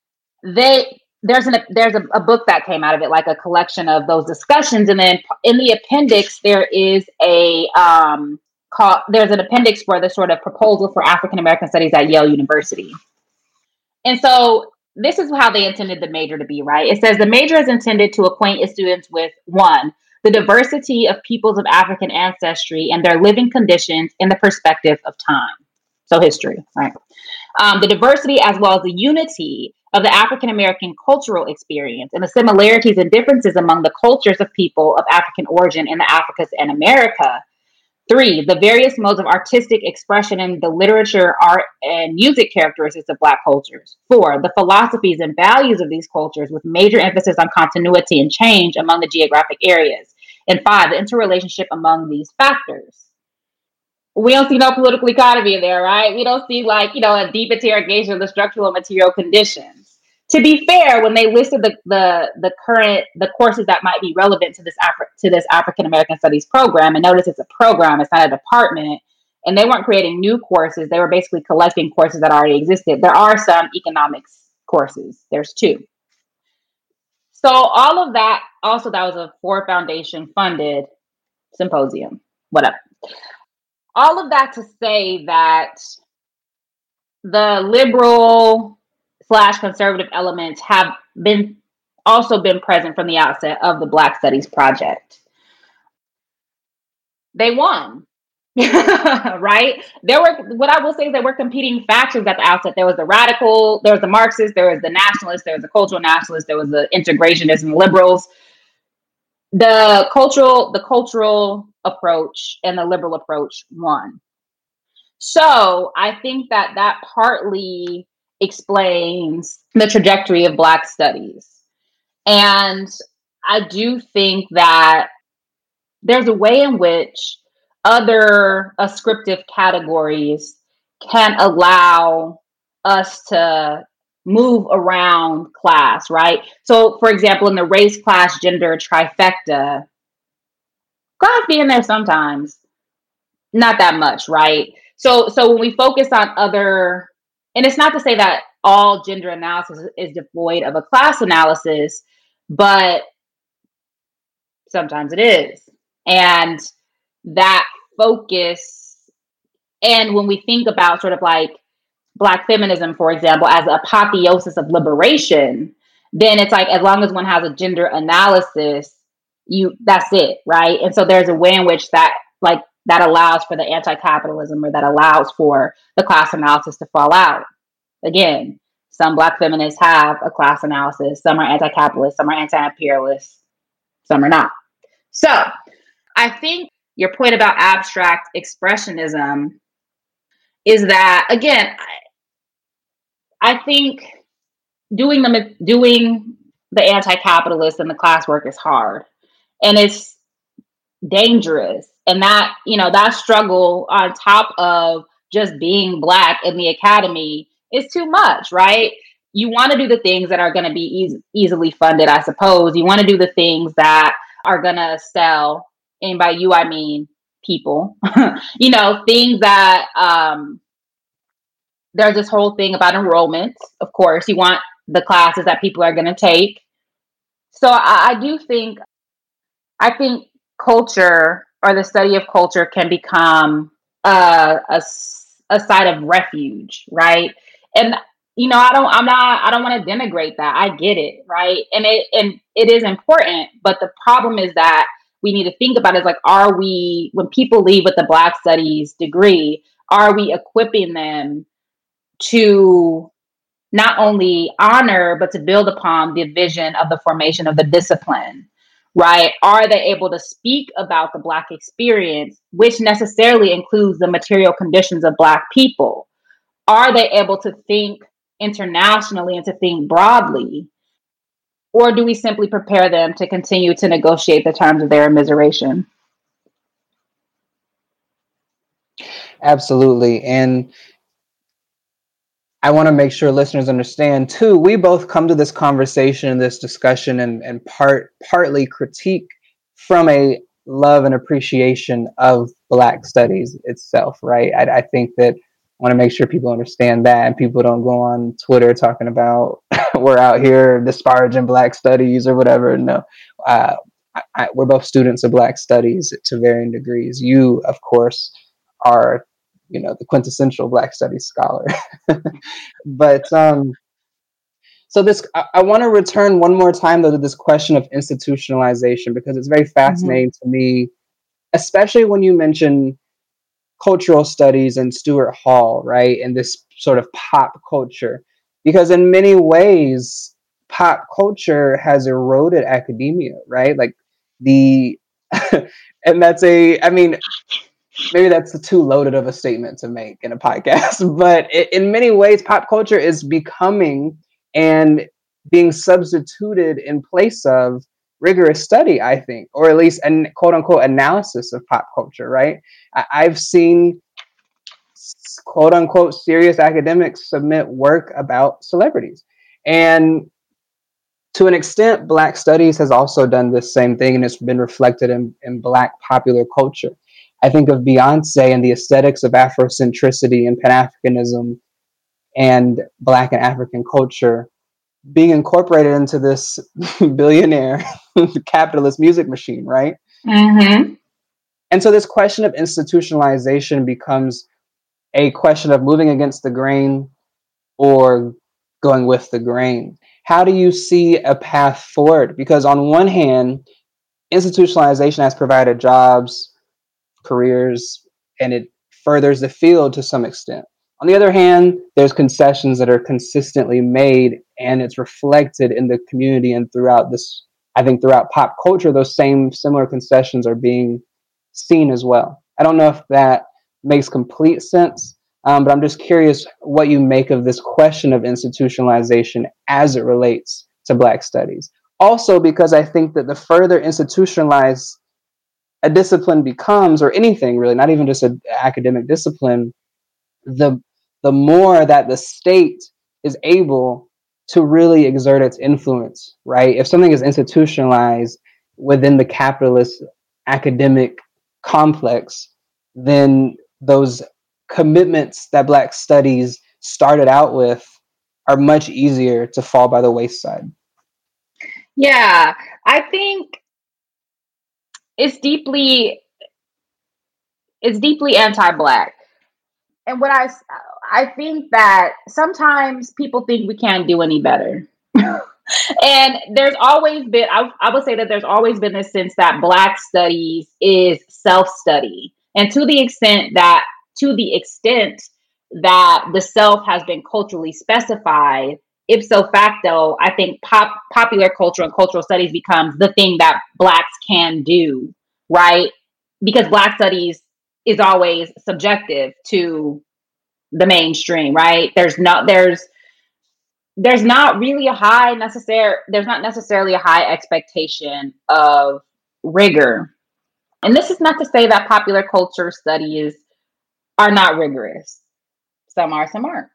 they there's an there's a, a book that came out of it, like a collection of those discussions. And then in the appendix, there is a um called there's an appendix for the sort of proposal for African American studies at Yale University. And so this is how they intended the major to be, right? It says the major is intended to acquaint its students with, one, the diversity of peoples of African ancestry and their living conditions in the perspective of time. So history, right? Um, the diversity as well as the unity of the African American cultural experience and the similarities and differences among the cultures of people of African origin in the Africas and America. Three, the various modes of artistic expression in the literature, art, and music characteristics of Black cultures. Four, the philosophies and values of these cultures with major emphasis on continuity and change among the geographic areas. And five, the interrelationship among these factors. We don't see no political economy in there, right? We don't see like, you know, a deep interrogation of the structural and material conditions. To be fair, when they listed the, the the current the courses that might be relevant to this Afri- to this African American Studies program, and notice it's a program, it's not a department. And they weren't creating new courses. They were basically collecting courses that already existed. There are some economics courses. There's two. So all of that, also that was a Ford Foundation funded symposium, whatever. All of that to say that the liberal slash conservative elements have been also been present from the outset of the Black Studies Project. They won. Right? There were, what I will say is there were competing factions at the outset. There was the radical, there was the Marxists, there was the nationalists, there was the cultural nationalists, there was the integrationists and liberals. The cultural, the cultural approach and the liberal approach won. So I think that that partly explains the trajectory of Black studies. And I do think that there's a way in which other ascriptive categories can allow us to move around class, right? So, for example, in the race, class, gender trifecta, class be in there sometimes, not that much, right? So, so when we focus on other, and it's not to say that all gender analysis is devoid of a class analysis, but sometimes it is. And that focus, and when we think about sort of like Black feminism, for example, as an apotheosis of liberation, then it's like, as long as one has a gender analysis, you, that's it, right? And so there's a way in which that, like, that allows for the anti-capitalism, or that allows for the class analysis to fall out. Again, some Black feminists have a class analysis. Some are anti-capitalist, some are anti-imperialist, some are not. So I think your point about abstract expressionism is that, again, I, I think doing the, doing the anti-capitalist and the class work is hard, and it's dangerous. And that, you know, that struggle on top of just being Black in the academy is too much, right? You want to do the things that are going to be easy, easily funded, I suppose. You want to do the things that are going to sell. And by you, I mean people. You know, things that, um, there's this whole thing about enrollment. Of course, you want the classes that people are going to take. So I, I do think, I think culture, or the study of culture, can become uh, a, a site of refuge, right? And, you know, I don't, I'm not, I don't want to denigrate that. I get it, right? And it, and it is important, but the problem is that we need to think about is like, are we, when people leave with the Black Studies degree, are we equipping them to not only honor, but to build upon the vision of the formation of the discipline? Right? Are they able to speak about the Black experience, which necessarily includes the material conditions of Black people? Are they able to think internationally and to think broadly? Or do we simply prepare them to continue to negotiate the terms of their immiseration? Absolutely. And I want to make sure listeners understand too, we both come to this conversation, this discussion, and, and part partly critique from a love and appreciation of Black studies itself, right? I, I think that I want to make sure people understand that, and people don't go on Twitter talking about we're out here disparaging Black studies or whatever. No, uh, I, I, we're both students of Black studies to varying degrees. You, of course, are, you know, the quintessential Black studies scholar. But um, so this, I, I want to return one more time though to this question of institutionalization, because it's very fascinating mm-hmm. to me, especially when you mention cultural studies and Stuart Hall, right? And this sort of pop culture, because in many ways, pop culture has eroded academia, right? Like the, and that's a, I mean, maybe that's too loaded of a statement to make in a podcast, but in many ways, pop culture is becoming and being substituted in place of rigorous study, I think, or at least an quote unquote analysis of pop culture, right? I- I've seen quote unquote serious academics submit work about celebrities. And to an extent, Black studies has also done this same thing, and it's been reflected in, in Black popular culture. I think of Beyonce and the aesthetics of Afrocentricity and Pan-Africanism and Black and African culture being incorporated into this billionaire capitalist music machine, right? Mm-hmm. And so this question of institutionalization becomes a question of moving against the grain or going with the grain. How do you see a path forward? Because on one hand, institutionalization has provided jobs, careers, and it furthers the field to some extent. On the other hand, there's concessions that are consistently made, and it's reflected in the community and throughout this, I think throughout pop culture, those same similar concessions are being seen as well. I don't know if that makes complete sense, um, but I'm just curious what you make of this question of institutionalization as it relates to Black studies. Also, because I think that the further institutionalized a discipline becomes, or anything really, not even just an academic discipline, the the more that the state is able to really exert its influence, right? If something is institutionalized within the capitalist academic complex, then those commitments that Black studies started out with are much easier to fall by the wayside. Yeah, I think it's deeply it's deeply anti-Black. And what I I think that sometimes people think we can't do any better. And there's always been, I, I would say that there's always been this sense that Black studies is self-study. And to the extent that, to the extent that the self has been culturally specified, ipso facto, I think pop, popular culture and cultural studies becomes the thing that Blacks can do, right? Because Black studies is always subjective to the mainstream, right? There's not, there's, there's not really a high necessary, there's not necessarily a high expectation of rigor. And this is not to say that popular culture studies are not rigorous. Some are, some aren't.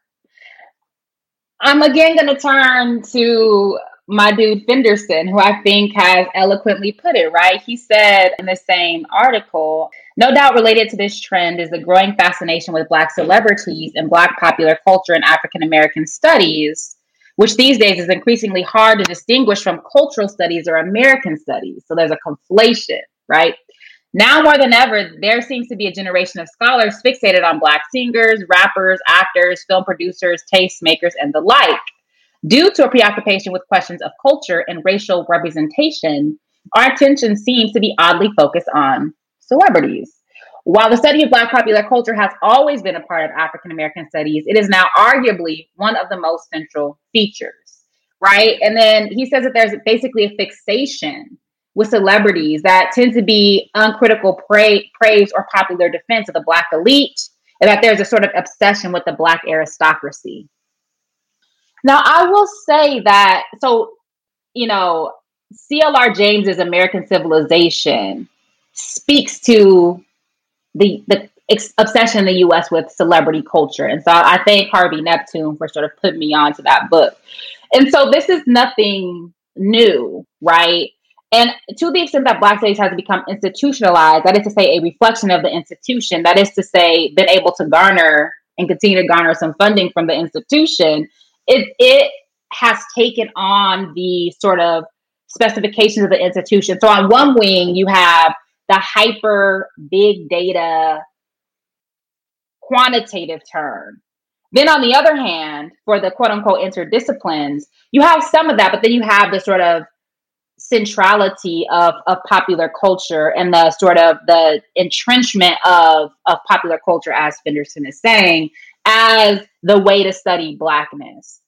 I'm again going to turn to my dude Fenderson, who I think has eloquently put it, right? He said in the same article, no doubt related to this trend is the growing fascination with Black celebrities and Black popular culture and African American studies, which these days is increasingly hard to distinguish from cultural studies or American studies. So there's a conflation, right? Now more than ever, there seems to be a generation of scholars fixated on Black singers, rappers, actors, film producers, tastemakers, and the like. Due to a preoccupation with questions of culture and racial representation, our attention seems to be oddly focused on celebrities. While the study of Black popular culture has always been a part of African American studies, it is now arguably one of the most central features, right? And then he says that there's basically a fixation with celebrities that tend to be uncritical pra- praise or popular defense of the Black elite, and that there's a sort of obsession with the Black aristocracy. Now, I will say that, so, you know, C L R James's American Civilization speaks to the the ex- obsession in the U S with celebrity culture. And so I thank Harvey Neptune for sort of putting me on to that book. And so this is nothing new, right? And to the extent that Black studies has become institutionalized, that is to say a reflection of the institution, that is to say been able to garner and continue to garner some funding from the institution, it, it has taken on the sort of specifications of the institution. So on one wing, you have the hyper big data quantitative turn. Then on the other hand, for the quote unquote interdisciplines, you have some of that, but then you have the sort of centrality of, of popular culture and the sort of the entrenchment of, of popular culture, as Fenderson is saying, as the way to study Blackness.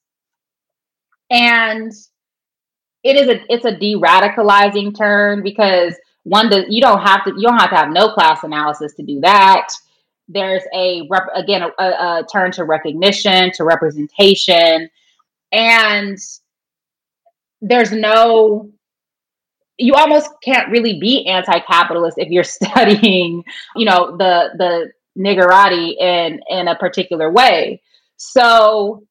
And it is a it's a de-radicalizing turn, because one, does, you don't have to you don't have to have no class analysis to do that. There's a rep, again a, a turn to recognition, to representation, and there's no. You almost can't really be anti-capitalist if you're studying, you know, the the niggerati in in a particular way. So,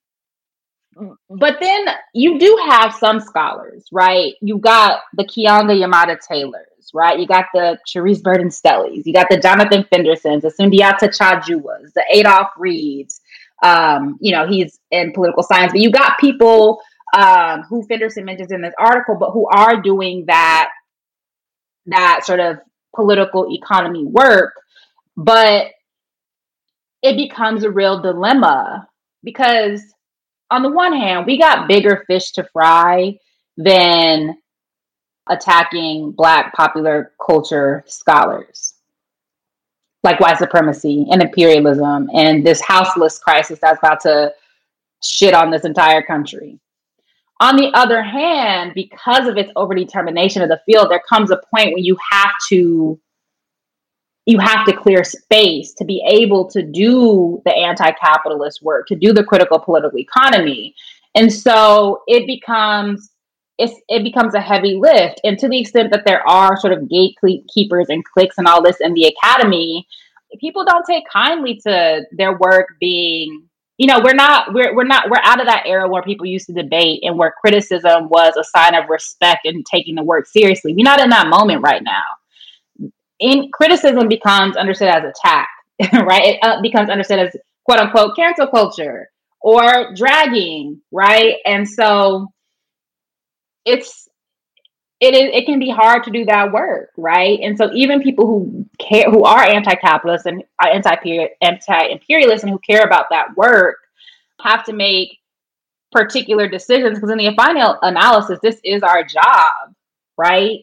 but then you do have some scholars, right? You got the Keeanga-Yamahtta Taylors, right? You got the Charisse Burton Stellies, you got the Jonathan Fendersons, the Sundiata Chajuas, the Adolph Reeds. Um, you know, he's in political science, but you got people um, who Fenderson mentions in this article, but who are doing that, that sort of political economy work. But it becomes a real dilemma because on the one hand, we got bigger fish to fry than attacking Black popular culture scholars, like white supremacy and imperialism and this houseless crisis that's about to shit on this entire country. On the other hand, because of its overdetermination of the field, there comes a point when you have to you have to clear space to be able to do the anti-capitalist work, to do the critical political economy. And so it becomes it's, it becomes a heavy lift. And to the extent that there are sort of gatekeepers and cliques and all this in the academy, people don't take kindly to their work being, you know, we're not, we're, we're not, we're out of that era where people used to debate and where criticism was a sign of respect and taking the work seriously. We're not in that moment right now. In criticism becomes understood as attack, right? It uh, becomes understood as quote unquote cancel culture or dragging, right? And so it's, it is, it can be hard to do that work, right? And so even people who care, who are anti-capitalist and anti anti-imperialist and who care about that work have to make particular decisions because in the final analysis, this is our job, right?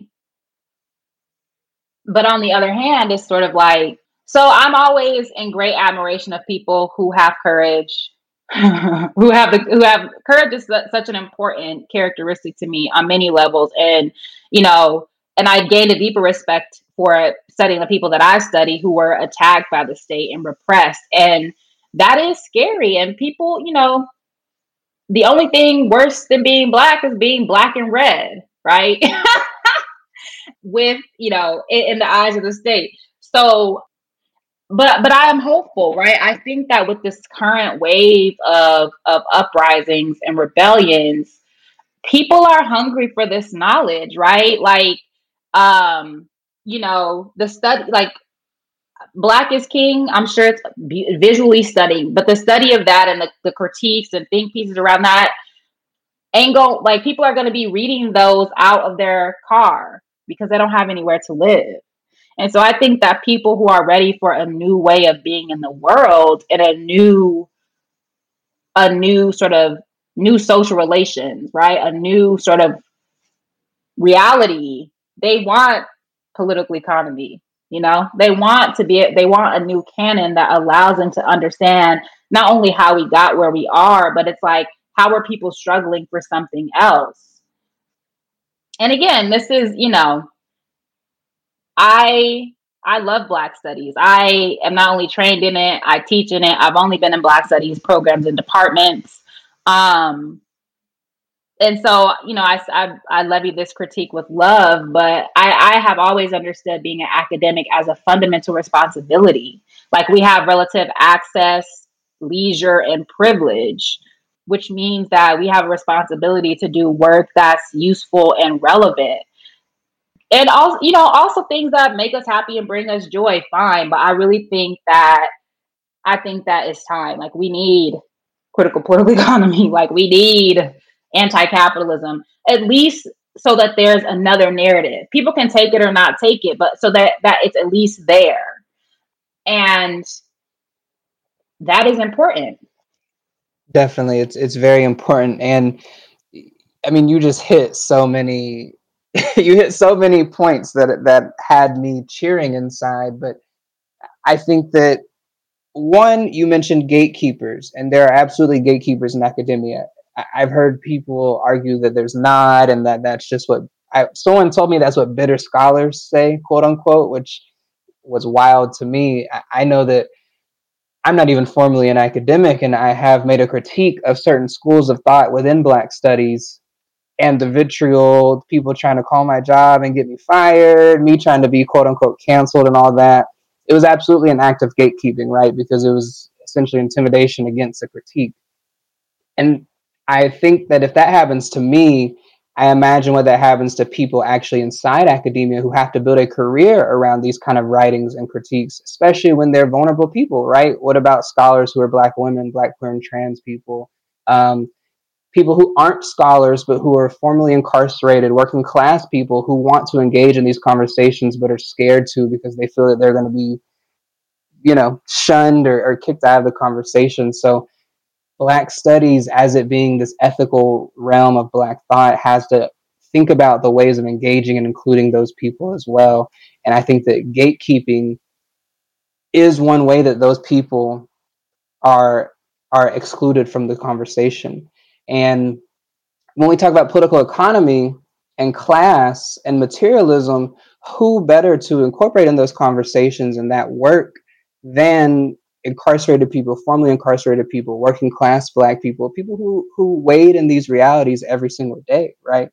But on the other hand, it's sort of like, so I'm always in great admiration of people who have courage, who have the, who have courage is such an important characteristic to me on many levels. And, you know, and I gained a deeper respect for studying the people that I study who were attacked by the state and repressed. And that is scary. And people, you know, the only thing worse than being Black is being Black and red, right? With, you know, in, in the eyes of the state. So, but but I am hopeful, right? I think that with this current wave of of uprisings and rebellions, people are hungry for this knowledge, right? Like, um, you know, the study, like Black is King, I'm sure it's visually stunning, but the study of that and the, the critiques and think pieces around that ain't go, like people are going to be reading those out of their car because they don't have anywhere to live. And so I think that people who are ready for a new way of being in the world and a new, a new sort of new social relations, right? A new sort of reality, they want political economy, you know, they want to be, they want a new canon that allows them to understand not only how we got where we are, but it's like, how are people struggling for something else? And again, this is, you know, I I love Black studies. I am not only trained in it, I teach in it. I've only been in Black studies programs and departments. Um, and so, you know, I, I, I levy this critique with love, but I, I have always understood being an academic as a fundamental responsibility. Like we have relative access, leisure, and privilege, which means that we have a responsibility to do work that's useful and relevant. And also, you know, also things that make us happy and bring us joy, fine. But I really think that, I think that it's time. Like we need critical political economy. Like we need anti-capitalism, at least so that there's another narrative. People can take it or not take it, but so that, that it's at least there. And that is important. Definitely. It's, it's very important. And I mean, you just hit so many, you hit so many points that, that had me cheering inside. But I think that one, you mentioned gatekeepers, and there are absolutely gatekeepers in academia. I, I've heard people argue that there's not, and that that's just what I, someone told me that's what bitter scholars say, quote unquote, which was wild to me. I, I know that I'm not even formally an academic, and I have made a critique of certain schools of thought within Black studies, and the vitriol, people trying to call my job and get me fired, me trying to be quote unquote canceled and all that. It was absolutely an act of gatekeeping, right? Because it was essentially intimidation against a critique. And I think that if that happens to me, I imagine what that happens to people actually inside academia who have to build a career around these kind of writings and critiques, especially when they're vulnerable people, right? What about scholars who are Black women, Black queer and trans people, um, people who aren't scholars but who are formerly incarcerated, working class people who want to engage in these conversations but are scared to because they feel that they're going to be, you know, shunned or, or kicked out of the conversation. So Black studies, as it being this ethical realm of Black thought, has to think about the ways of engaging and including those people as well. And I think that gatekeeping is one way that those people are are excluded from the conversation. And when we talk about political economy and class and materialism, who better to incorporate in those conversations and that work than incarcerated people, formerly incarcerated people, working class Black people, people who who wade in these realities every single day, right?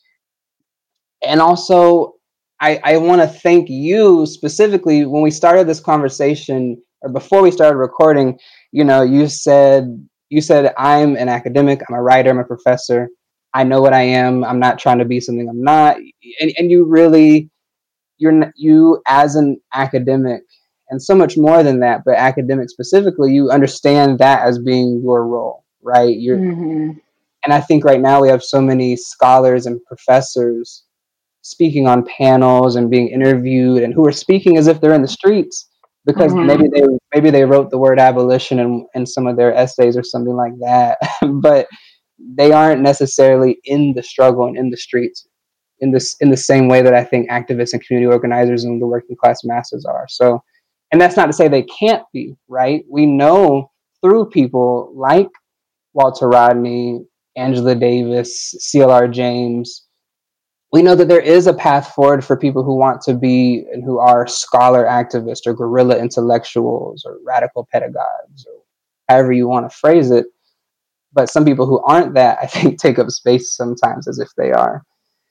And also, I, I want to thank you specifically. When we started this conversation, or before we started recording, you know, you said you said I'm an academic, I'm a writer, I'm a professor. I know what I am. I'm not trying to be something I'm not. And and you really, you're you as an academic, and so much more than that, but academic specifically, you understand that as being your role, right? You're, Mm-hmm. and I think right now we have so many scholars and professors speaking on panels and being interviewed, and who are speaking as if they're in the streets because Mm-hmm. maybe they maybe they wrote the word abolition in, in some of their essays or something like that, but they aren't necessarily in the struggle and in the streets in this in the same way that I think activists and community organizers and the working class masses are. So, and that's not to say they can't be, right? We know through people like Walter Rodney, Angela Davis, C L R James, we know that there is a path forward for people who want to be and who are scholar activists or guerrilla intellectuals or radical pedagogues or however you want to phrase it. But some people who aren't that, I think, take up space sometimes as if they are.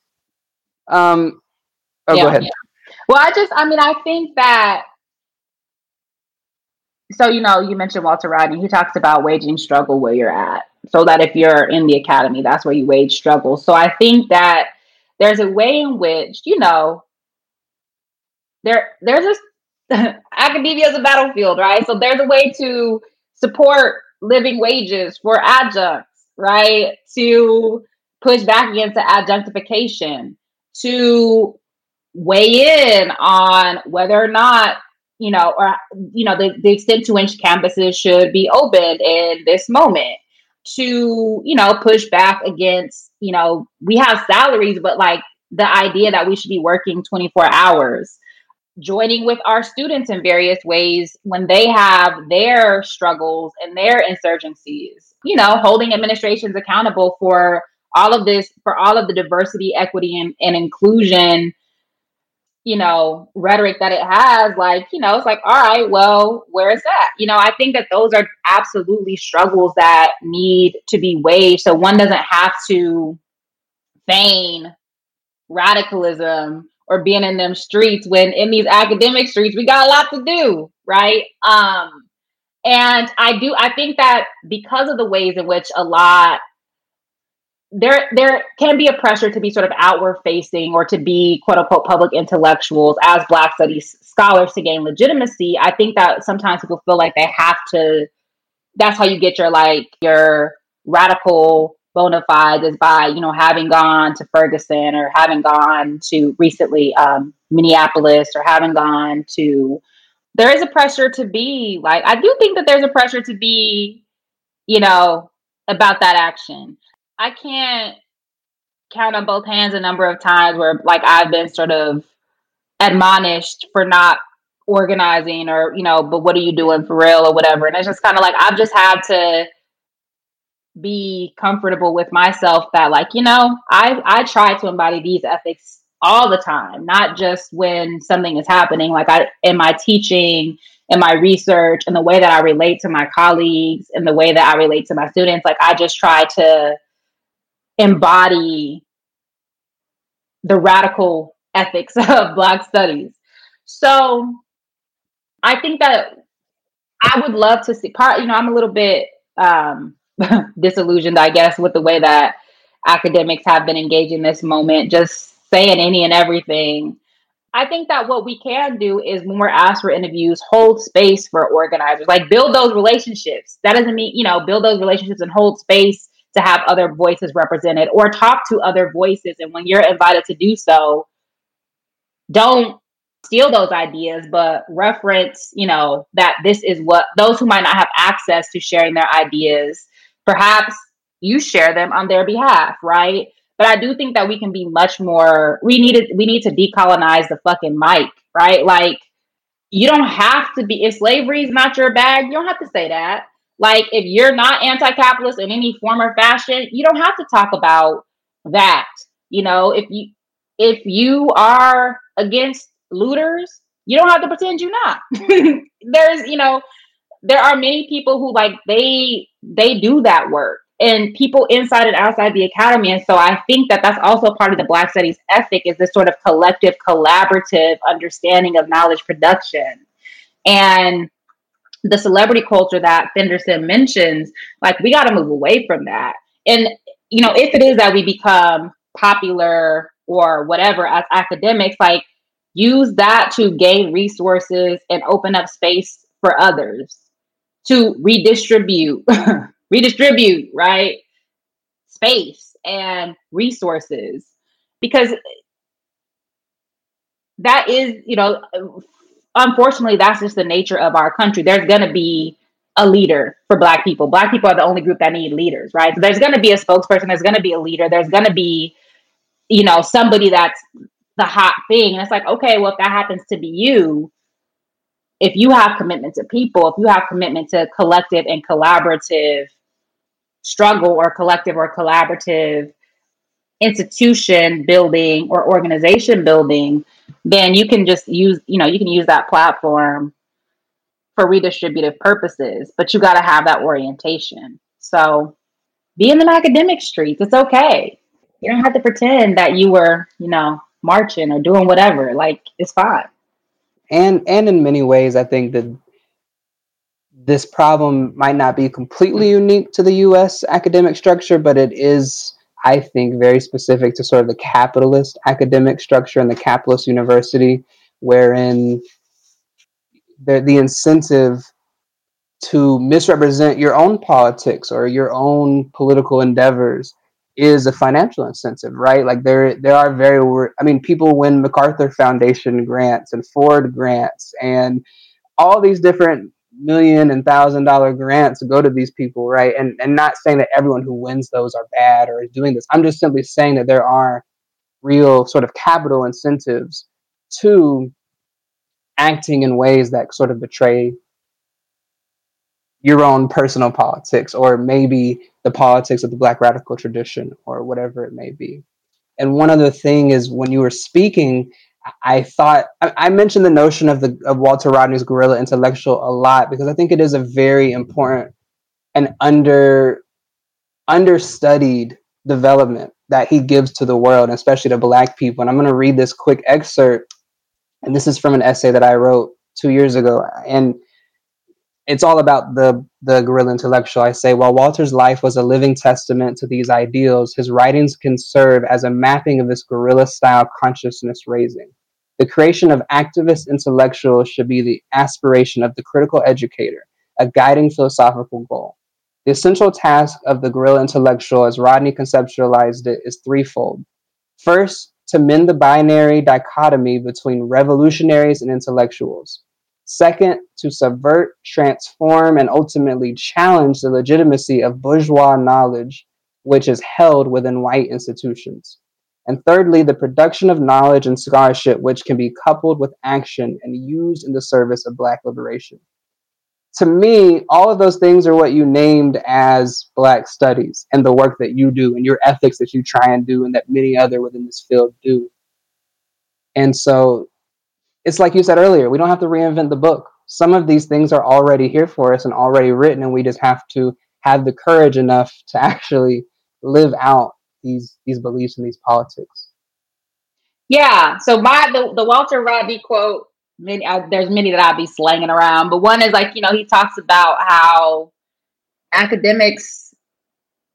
Um, oh, yeah. go ahead. Well, I just, I mean, I think that, so, you know, you mentioned Walter Rodney. He talks about waging struggle where you're at. So that if you're in the academy, that's where you wage struggle. So I think that there's a way in which, you know, there there's this academia is a battlefield, right? So there's a way to support living wages for adjuncts, right? To push back against the adjunctification, to weigh in on whether or not, you know, or, you know, the, the extent to which campuses should be opened in this moment, to, you know, push back against, you know, we have salaries, but like the idea that we should be working twenty-four hours, joining with our students in various ways when they have their struggles and their insurgencies, you know, holding administrations accountable for all of this, for all of the diversity, equity, and, and inclusion, you know, rhetoric that it has. Like, you know, it's like, all right, well, where is that? You know, I think that those are absolutely struggles that need to be waged. So one doesn't have to feign radicalism or being in them streets when in these academic streets we got a lot to do, right? Um, and I do, I think that because of the ways in which a lot there there can be a pressure to be sort of outward facing or to be quote unquote public intellectuals as Black studies scholars to gain legitimacy. I think that sometimes people feel like they have to, that's how you get your like your radical bona fides, is by, you know, having gone to Ferguson or having gone to recently um, Minneapolis or having gone to, there is a pressure to be like, I do think that there's a pressure to be, you know, about that action. I can't count on both hands a number of times where like I've been sort of admonished for not organizing or, you know, but what are you doing for real or whatever. And it's just kind of like, I've just had to be comfortable with myself that like, you know, I, I try to embody these ethics all the time, not just when something is happening. Like I, in my teaching, in my research, and the way that I relate to my colleagues and the way that I relate to my students, like I just try to embody the radical ethics of Black studies. So I think that I would love to see part, you know, I'm a little bit um, disillusioned, I guess, with the way that academics have been engaging this moment, just saying any and everything. I think that what we can do is when we're asked for interviews, hold space for organizers, like build those relationships. That doesn't mean, you know, build those relationships and hold space to have other voices represented or talk to other voices. And when you're invited to do so, don't steal those ideas, but reference, you know, that this is what those who might not have access to sharing their ideas, perhaps you share them on their behalf, right? But I do think that we can be much more, we need to, we need to decolonize the fucking mic, right? Like, you don't have to be, if slavery is not your bag, you don't have to say that. Like, if you're not anti-capitalist in any form or fashion, you don't have to talk about that. You know, if you, if you are against looters, you don't have to pretend you're not. There's, you know, there are many people who like, they, they do that work. And people inside and outside the academy. And so I think that that's also part of the Black Studies ethic, is this sort of collective, collaborative understanding of knowledge production. And the celebrity culture that Fenderson mentions, like, we got to move away from that. And, you know, if it is that we become popular or whatever as academics, like, use that to gain resources and open up space for others to redistribute. redistribute, right? Space and resources, because that is, you know, unfortunately, that's just the nature of our country. There's going to be a leader for Black people. Black people are the only group that need leaders, right? So there's going to be a spokesperson. There's going to be a leader. There's going to be, you know, somebody that's the hot thing. And it's like, okay, well, if that happens to be you, if you have commitment to people, if you have commitment to collective and collaborative struggle or collective or collaborative institution building or organization building, then you can just use, you know, you can use that platform for redistributive purposes, but you got to have that orientation. So be in the academic streets. It's okay. You don't have to pretend that you were, you know, marching or doing whatever. Like, it's fine. And, and in many ways, I think that this problem might not be completely unique to the U S academic structure, but it is, I think, very specific to sort of the capitalist academic structure and the capitalist university, wherein the, the incentive to misrepresent your own politics or your own political endeavors is a financial incentive, right? Like, there, there are very, I mean, people win MacArthur Foundation grants and Ford grants and all these different million and thousand dollar grants go to these people, right? And and not saying that everyone who wins those are bad or is doing this. I'm just simply saying that there are real sort of capital incentives to acting in ways that sort of betray your own personal politics, or maybe the politics of the Black radical tradition, or whatever it may be. And one other thing is, when you were speaking, I thought I, I mentioned the notion of the of Walter Rodney's guerrilla intellectual a lot, because I think it is a very important and under understudied development that he gives to the world, especially to Black people. And I'm going to read this quick excerpt, and this is from an essay that I wrote two years ago, and it's all about the the guerrilla intellectual. I say, while Walter's life was a living testament to these ideals, his writings can serve as a mapping of this guerrilla-style consciousness raising. The creation of activist intellectuals should be the aspiration of the critical educator, a guiding philosophical goal. The essential task of the guerrilla intellectual, as Rodney conceptualized it, is threefold. First, to mend the binary dichotomy between revolutionaries and intellectuals. Second, to subvert, transform, and ultimately challenge the legitimacy of bourgeois knowledge, which is held within white institutions. And thirdly, the production of knowledge and scholarship, which can be coupled with action and used in the service of Black liberation. To me, all of those things are what you named as Black studies, and the work that you do and your ethics that you try and do and that many other within this field do. And so it's like you said earlier, we don't have to reinvent the book. Some of these things are already here for us and already written, and we just have to have the courage enough to actually live out these these beliefs and these politics. Yeah. So my the, the Walter Rodney quote, many, uh, there's many that I'll be slanging around, but one is like, you know, he talks about how academics,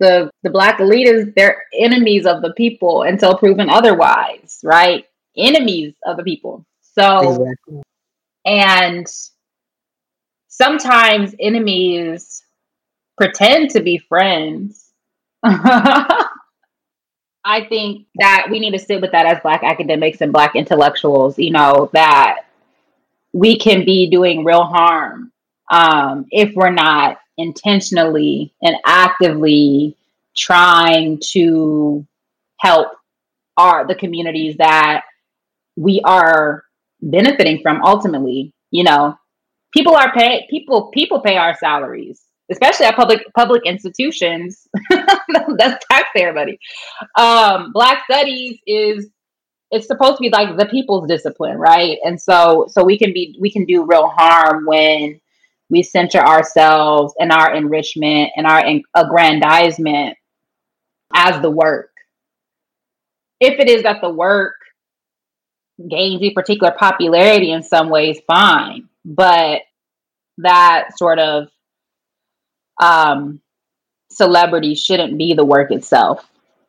the the black elites, they're enemies of the people until proven otherwise, right? Enemies of the people. So, exactly. And sometimes enemies pretend to be friends. I think that we need to sit with that as Black academics and Black intellectuals, you know, that we can be doing real harm um, if we're not intentionally and actively trying to help our the communities that we are benefiting from ultimately. You know, people are pay people people pay our salaries, especially at public public institutions. That's taxpayer money. Um, Black studies is it's supposed to be like the people's discipline, right? And so so we can be we can do real harm when we center ourselves and our enrichment and our aggrandizement as the work. If it is that the work gains a particular popularity in some ways, fine. But that sort of um, celebrity shouldn't be the work itself.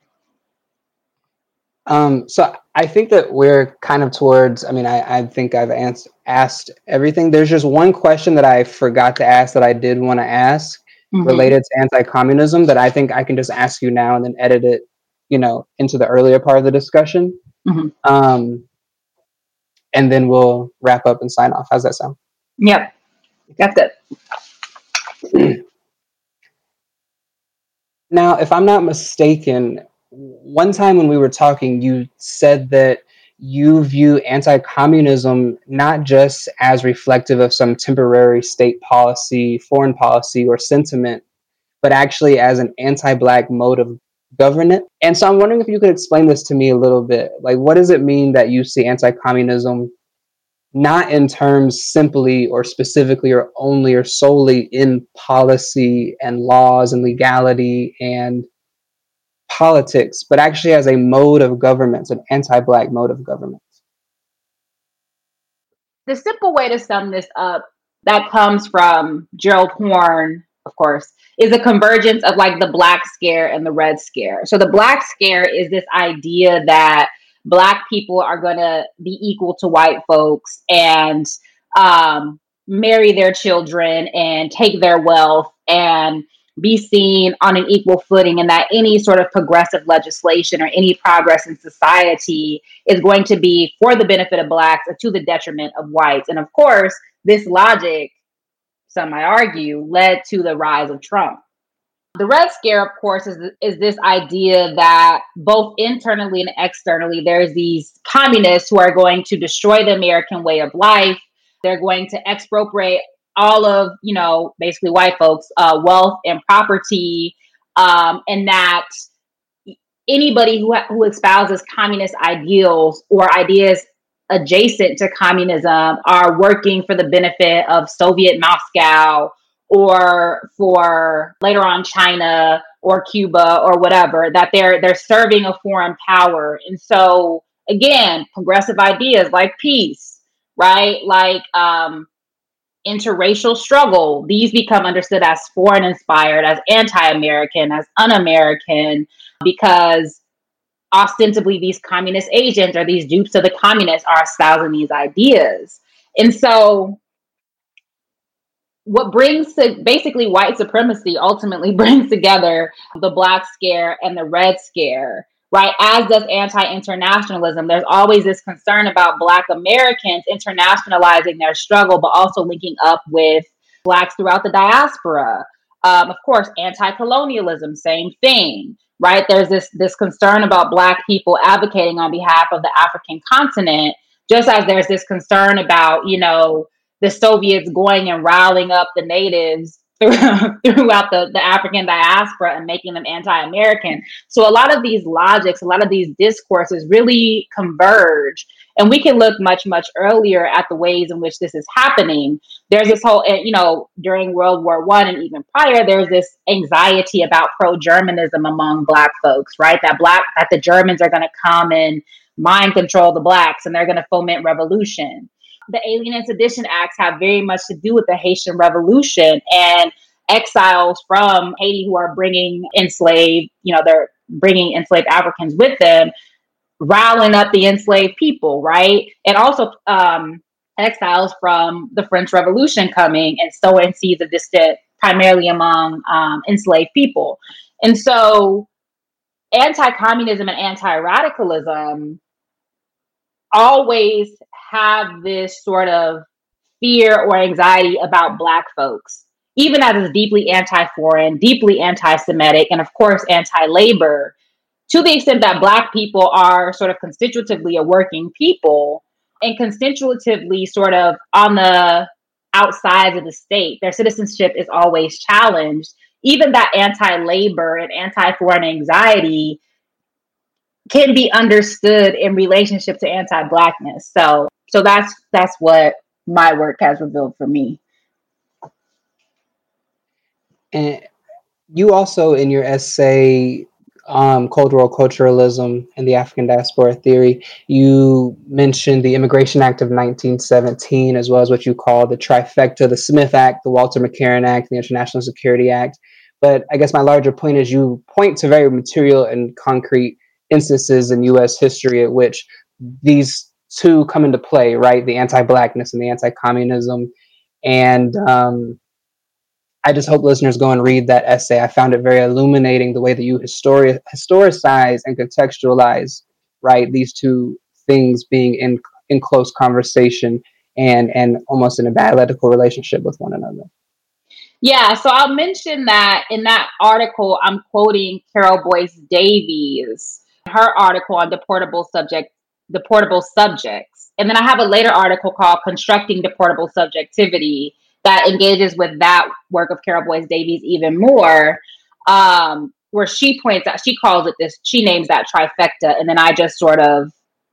Um, so I think that we're kind of towards, I mean, I, I think I've ans- asked everything. There's just one question that I forgot to ask that I did want to ask mm-hmm. related to anti-communism that I think I can just ask you now and then edit it, you know, into the earlier part of the discussion. Mm-hmm. Um, and then we'll wrap up and sign off. How's that sound? Yep. That's it. Now, if I'm not mistaken, one time when we were talking, you said that you view anti-communism not just as reflective of some temporary state policy, foreign policy, or sentiment, but actually as an anti-Black mode of governance. And so I'm wondering if you could explain this to me a little bit. Like, what does it mean that you see anti-communism not in terms simply or specifically or only or solely in policy and laws and legality and politics, but actually as a mode of government, an anti-Black mode of government? The simple way to sum this up that comes from Gerald Horne, of course, is a convergence of like the Black scare and the Red scare. So the Black scare is this idea that Black people are going to be equal to white folks and um, marry their children and take their wealth and be seen on an equal footing, and that any sort of progressive legislation or any progress in society is going to be for the benefit of Blacks or to the detriment of whites. And of course, this logic, some might argue, led to the rise of Trump. The Red Scare, of course, is, is this idea that both internally and externally, there's these communists who are going to destroy the American way of life. They're going to expropriate all of, you know, basically white folks' uh, wealth and property, um, and that anybody who, who espouses communist ideals or ideas adjacent to communism are working for the benefit of Soviet Moscow or for later on China or Cuba or whatever, that they're they're serving a foreign power. And so, again, progressive ideas like peace, right? Like um, interracial struggle, these become understood as foreign inspired, as anti-American, as un-American, because ostensibly these communist agents or these dupes of the communists are espousing these ideas. And so what brings to basically white supremacy ultimately brings together the Black scare and the Red scare, right? As does anti-internationalism. There's always this concern about Black Americans internationalizing their struggle, but also linking up with Blacks throughout the diaspora. Um, of course, anti-colonialism, same thing, right? There's this, this concern about Black people advocating on behalf of the African continent, just as there's this concern about, you know, the Soviets going and riling up the natives throughout the, the African diaspora and making them anti-American. So a lot of these logics, a lot of these discourses really converge. And we can look much, much earlier at the ways in which this is happening. There's this whole, you know, during World War One and even prior, there's this anxiety about pro-Germanism among Black folks, right? That Black, that the Germans are going to come and mind control the Blacks and they're going to foment revolution. The Alien and Sedition Acts have very much to do with the Haitian Revolution and exiles from Haiti who are bringing enslaved, you know, they're bringing enslaved Africans with them, riling up the enslaved people, right? And also um, exiles from the French Revolution coming and sowing seeds of dissent primarily among um, enslaved people. And so anti-communism and anti-radicalism always have this sort of fear or anxiety about Black folks, even as it's deeply anti-foreign, deeply anti-Semitic, and of course anti-labor, to the extent that Black people are sort of constitutively a working people and constitutively sort of on the outsides of the state. Their citizenship is always challenged. Even that anti-labor and anti-foreign anxiety can be understood in relationship to anti-Blackness. So, so that's that's what my work has revealed for me. And you also, in your essay, um, Cultural Culturalism and the African Diaspora Theory, you mentioned the Immigration Act of nineteen seventeen, as well as what you call the trifecta, the Smith Act, the Walter McCarran Act, the International Security Act. But I guess my larger point is you point to very material and concrete instances in U S history at which these two come into play, right? The anti-Blackness and the anti-communism. And um, I just hope listeners go and read that essay. I found it very illuminating the way that you histori- historicize and contextualize, right, these two things being in in close conversation and and almost in a dialectical relationship with one another. Yeah, so I'll mention that in that article, I'm quoting Carol Boyce Davies, her article on deportable subject, deportable subjects. And then I have a later article called Constructing Deportable Subjectivity that engages with that work of Carol Boyce Davies even more, um, where she points out, she calls it this, she names that trifecta, and then I just sort of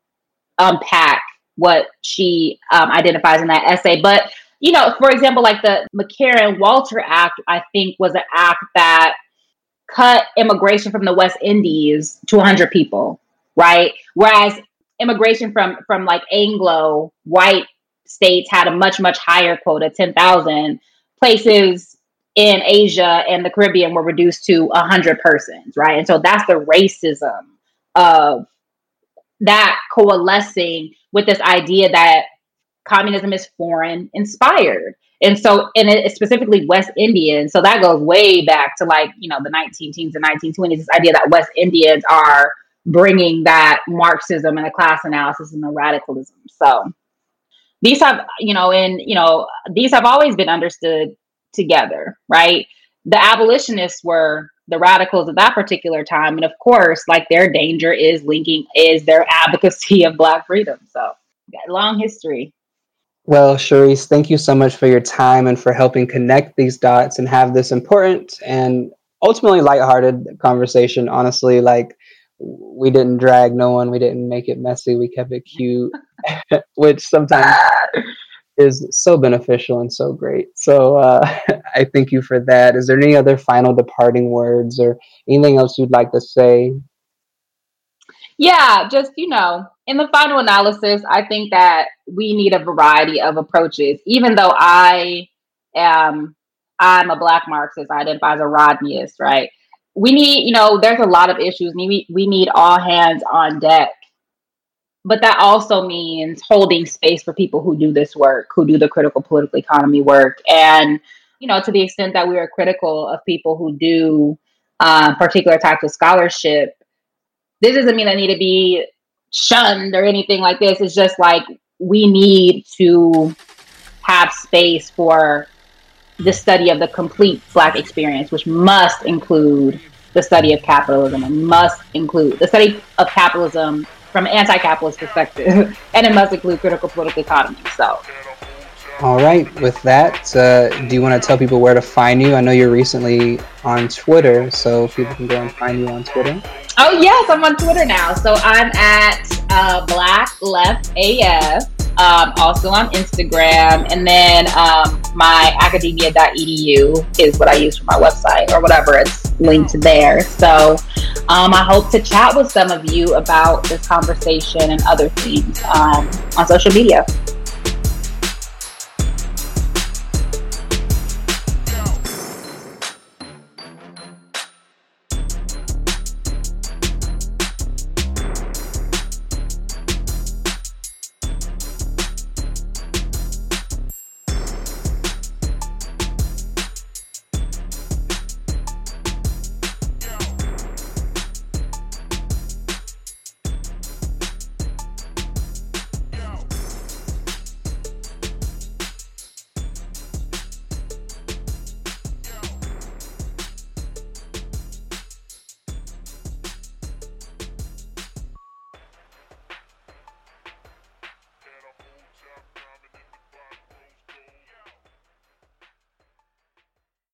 unpack what she um, identifies in that essay. But, you know, for example, like the McCarran-Walter Act, I think was an act that cut immigration from the West Indies to one hundred people, right? Whereas immigration from, from like Anglo white states had a much, much higher quota, ten thousand. Places in Asia and the Caribbean were reduced to one hundred persons, right? And so that's the racism of that coalescing with this idea that communism is foreign inspired. And so, and it, specifically West Indian. So that goes way back to like, you know, the nineteen teens and nineteen twenties, this idea that West Indians are bringing that Marxism and the class analysis and the radicalism. So these have, you know, and, you know, these have always been understood together, right? The abolitionists were the radicals of that particular time. And of course, like their danger is linking, is their advocacy of Black freedom. So long history. Well, Charise, thank you so much for your time and for helping connect these dots and have this important and ultimately lighthearted conversation. Honestly, like we didn't drag no one. We didn't make it messy. We kept it cute, which sometimes is so beneficial and so great. So uh, I thank you for that. Is there any other final departing words or anything else you'd like to say? Yeah, just, you know, in the final analysis, I think that we need a variety of approaches. Even though I am, I'm a Black Marxist, I identify as a Rodneyist, right? We need, you know, there's a lot of issues. We, we need all hands on deck. But that also means holding space for people who do this work, who do the critical political economy work. And, you know, to the extent that we are critical of people who do uh, particular types of scholarship, this doesn't mean I need to be shunned or anything like this. It's just like we need to have space for the study of the complete Black experience, which must include the study of capitalism and must include the study of capitalism from an anti-capitalist perspective, and it must include critical political economy. So, all right. With that, uh, do you want to tell people where to find you? I know you're recently on Twitter, so people can go and find you on Twitter. Oh yes, I'm on Twitter now. So I'm at uh, Black Left A F, um, also on Instagram, and then um, my academia dot e d u is what I use for my website or whatever. It's linked there. So um, I hope to chat with some of you about this conversation and other things um, on social media.